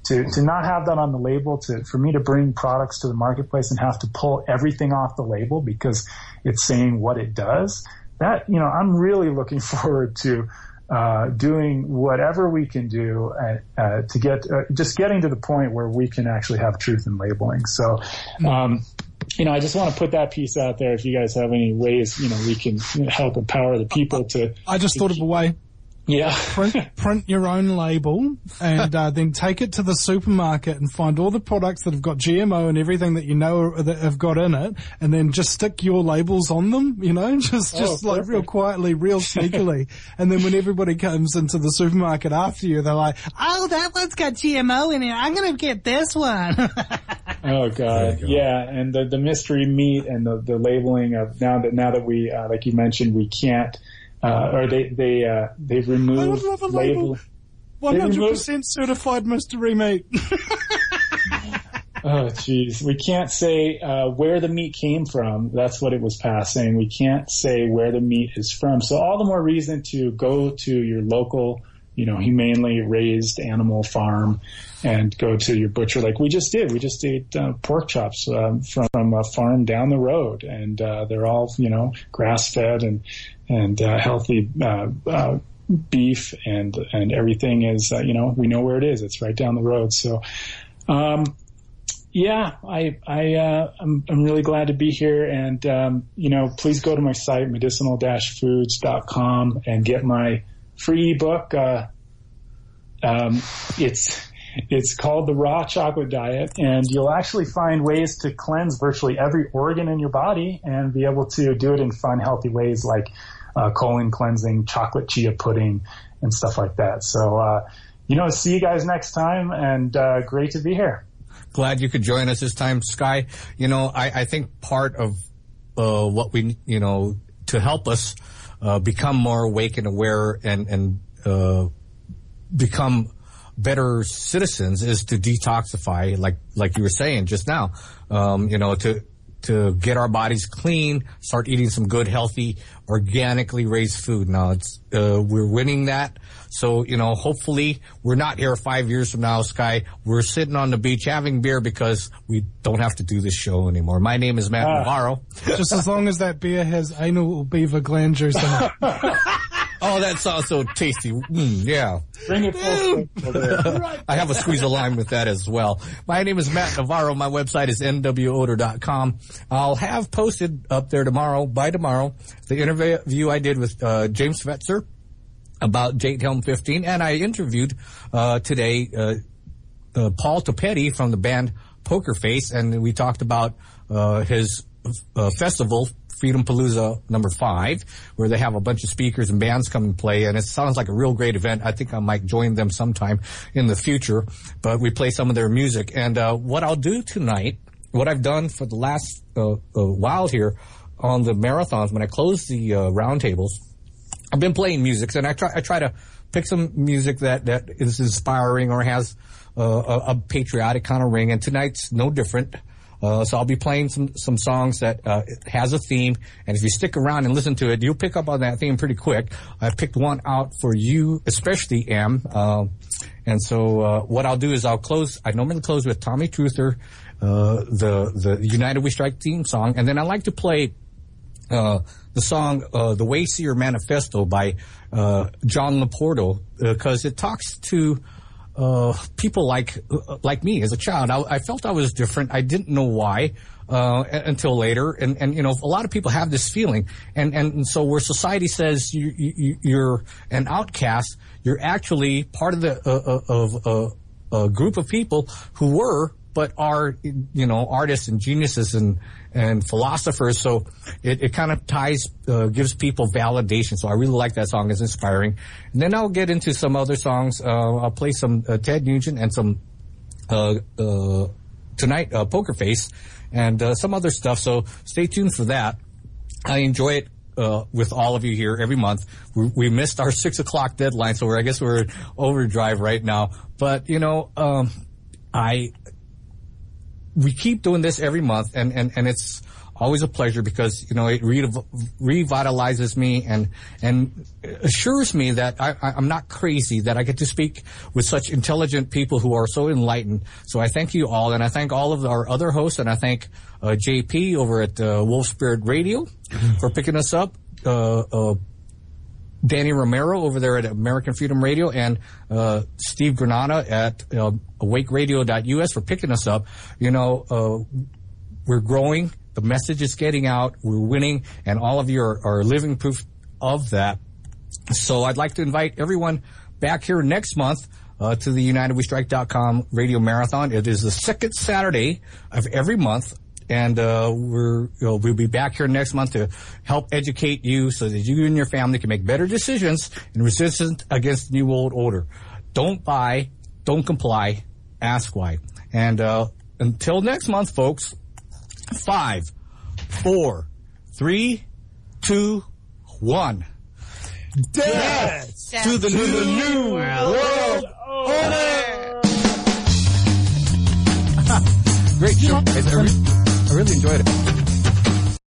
S4: to, to not have that on the label, to for me to bring products to the marketplace and have to pull everything off the label because it's saying what it does, that, you know, I'm really looking forward to uh, doing whatever we can do uh, uh, to get, uh, just getting to the point where we can actually have truth in labeling. So, um, you know, I just want to put that piece out there. If you guys have any ways, you know, we can help empower the people to.
S3: I just thought of a way.
S4: Yeah.
S3: print, print your own label and uh, then take it to the supermarket and find all the products that have got G M O and everything that you know that have got in it, and then just stick your labels on them, you know, just just oh, like real quietly, real sneakily. And then when everybody comes into the supermarket after you, they're like, oh, that one's got G M O in it. I'm going to get this one.
S4: Oh, God. Yeah. And the, the mystery meat and the, the labeling of now that, now that we, uh, like you mentioned, we can't, Uh, or they, they, uh, they've removed label. label.
S3: one hundred percent certified mystery meat.
S4: Oh, jeez. We can't say, uh, where the meat came from. That's what it was past saying. We can't say where the meat is from. So all the more reason to go to your local, you know, humanely raised animal farm and go to your butcher like we just did. We just ate uh, pork chops um, from, from a farm down the road, and uh, they're all, you know, grass-fed and and uh, healthy uh, uh, beef, and and everything is, uh, you know, we know where it is. It's right down the road. So, um, yeah, I I uh, I'm I'm really glad to be here, and um, you know, please go to my site medicinal dash foods dot com and get my free ebook. Uh, um, it's it's called The Raw Chocolate Diet, and you'll actually find ways to cleanse virtually every organ in your body and be able to do it in fun, healthy ways like uh, colon cleansing, chocolate chia pudding, and stuff like that. So, uh, you know, see you guys next time, and uh, great to be here.
S2: Glad you could join us this time, Sky. You know, I, I think part of uh, what we, you know, to help us uh, become more awake and aware and, and uh, become better citizens is to detoxify, like like you were saying just now. Um, you know, to to get our bodies clean, start eating some good, healthy, organically raised food. Now, it's uh, we're winning that. So, you know, hopefully we're not here five years from now, Sky. We're sitting on the beach having beer because we don't have to do this show anymore. My name is Matt uh, Navarro.
S3: Just as long as that beer has anal beaver gland juice in it.
S2: Oh, that sounds so tasty. Mm, yeah.
S4: Bring it full.
S2: I have a squeeze of lime with that as well. My name is Matt Navarro. My website is n w odor dot com. I'll have posted up there tomorrow, by tomorrow, the interview I did with uh, James Fetzer about Jade Helm fifteen, and I interviewed uh, today uh, uh, Paul Topetti from the band Poker Face, and we talked about uh, his uh, festival, Freedom Palooza number five, where they have a bunch of speakers and bands come and play, and it sounds like a real great event. I think I might join them sometime in the future, but we play some of their music. And uh, what I'll do tonight, what I've done for the last uh, uh, while here on the marathons, when I close the uh, roundtables, I've been playing music, and I try I try to pick some music that, that is inspiring or has uh, a, a patriotic kind of ring, and tonight's no different. Uh, so I'll be playing some, some songs that, uh, has a theme. And if you stick around and listen to it, you'll pick up on that theme pretty quick. I picked one out for you, especially Am. Uh, and so, uh, what I'll do is I'll close, I normally close with Tommy Truther, uh, the, the United We Strike theme song. And then I like to play, uh, the song, uh, The Wayseer Manifesto by, uh, John Laporto, uh, cause it talks to, Uh, people like, uh, like me as a child. I, I felt I was different. I didn't know why, uh, until later. And, and, you know, a lot of people have this feeling. And, and so where society says you, you, you're an outcast, you're actually part of the, uh, of, uh, a group of people who were, but are, you know, artists and geniuses and, and philosophers. So it, it kind of ties, uh, gives people validation. So I really like that song. It's inspiring. And then I'll get into some other songs. Uh, I'll play some uh, Ted Nugent and some, uh, uh, tonight, uh, Poker Face and, uh, some other stuff. So stay tuned for that. I enjoy it, uh, with all of you here every month. We, we missed our six o'clock deadline. So we're, I guess we're in overdrive right now. But, you know, um, I, we keep doing this every month, and, and, and it's always a pleasure because, you know, it re- revitalizes me and, and assures me that I, I'm not crazy, that I get to speak with such intelligent people who are so enlightened. So I thank you all, and I thank all of our other hosts, and I thank uh, J P over at uh, Wolf Spirit Radio for picking us up. Uh, uh, Danny Romero over there at American Freedom Radio, and uh, Steve Granada at uh, awake radio dot U S for picking us up. You know, uh, we're growing. The message is getting out. We're winning, and all of you are, are living proof of that. So I'd like to invite everyone back here next month uh, to the United We Strike dot com radio marathon. It is the second Saturday of every month. And uh, we're you know, we'll be back here next month to help educate you so that you and your family can make better decisions in resistance against the New World Order. Don't buy, don't comply, ask why. And uh, until next month, folks, five, four, three, two, one. Death, Death to the new, new world, world order. Great show. I really enjoyed it.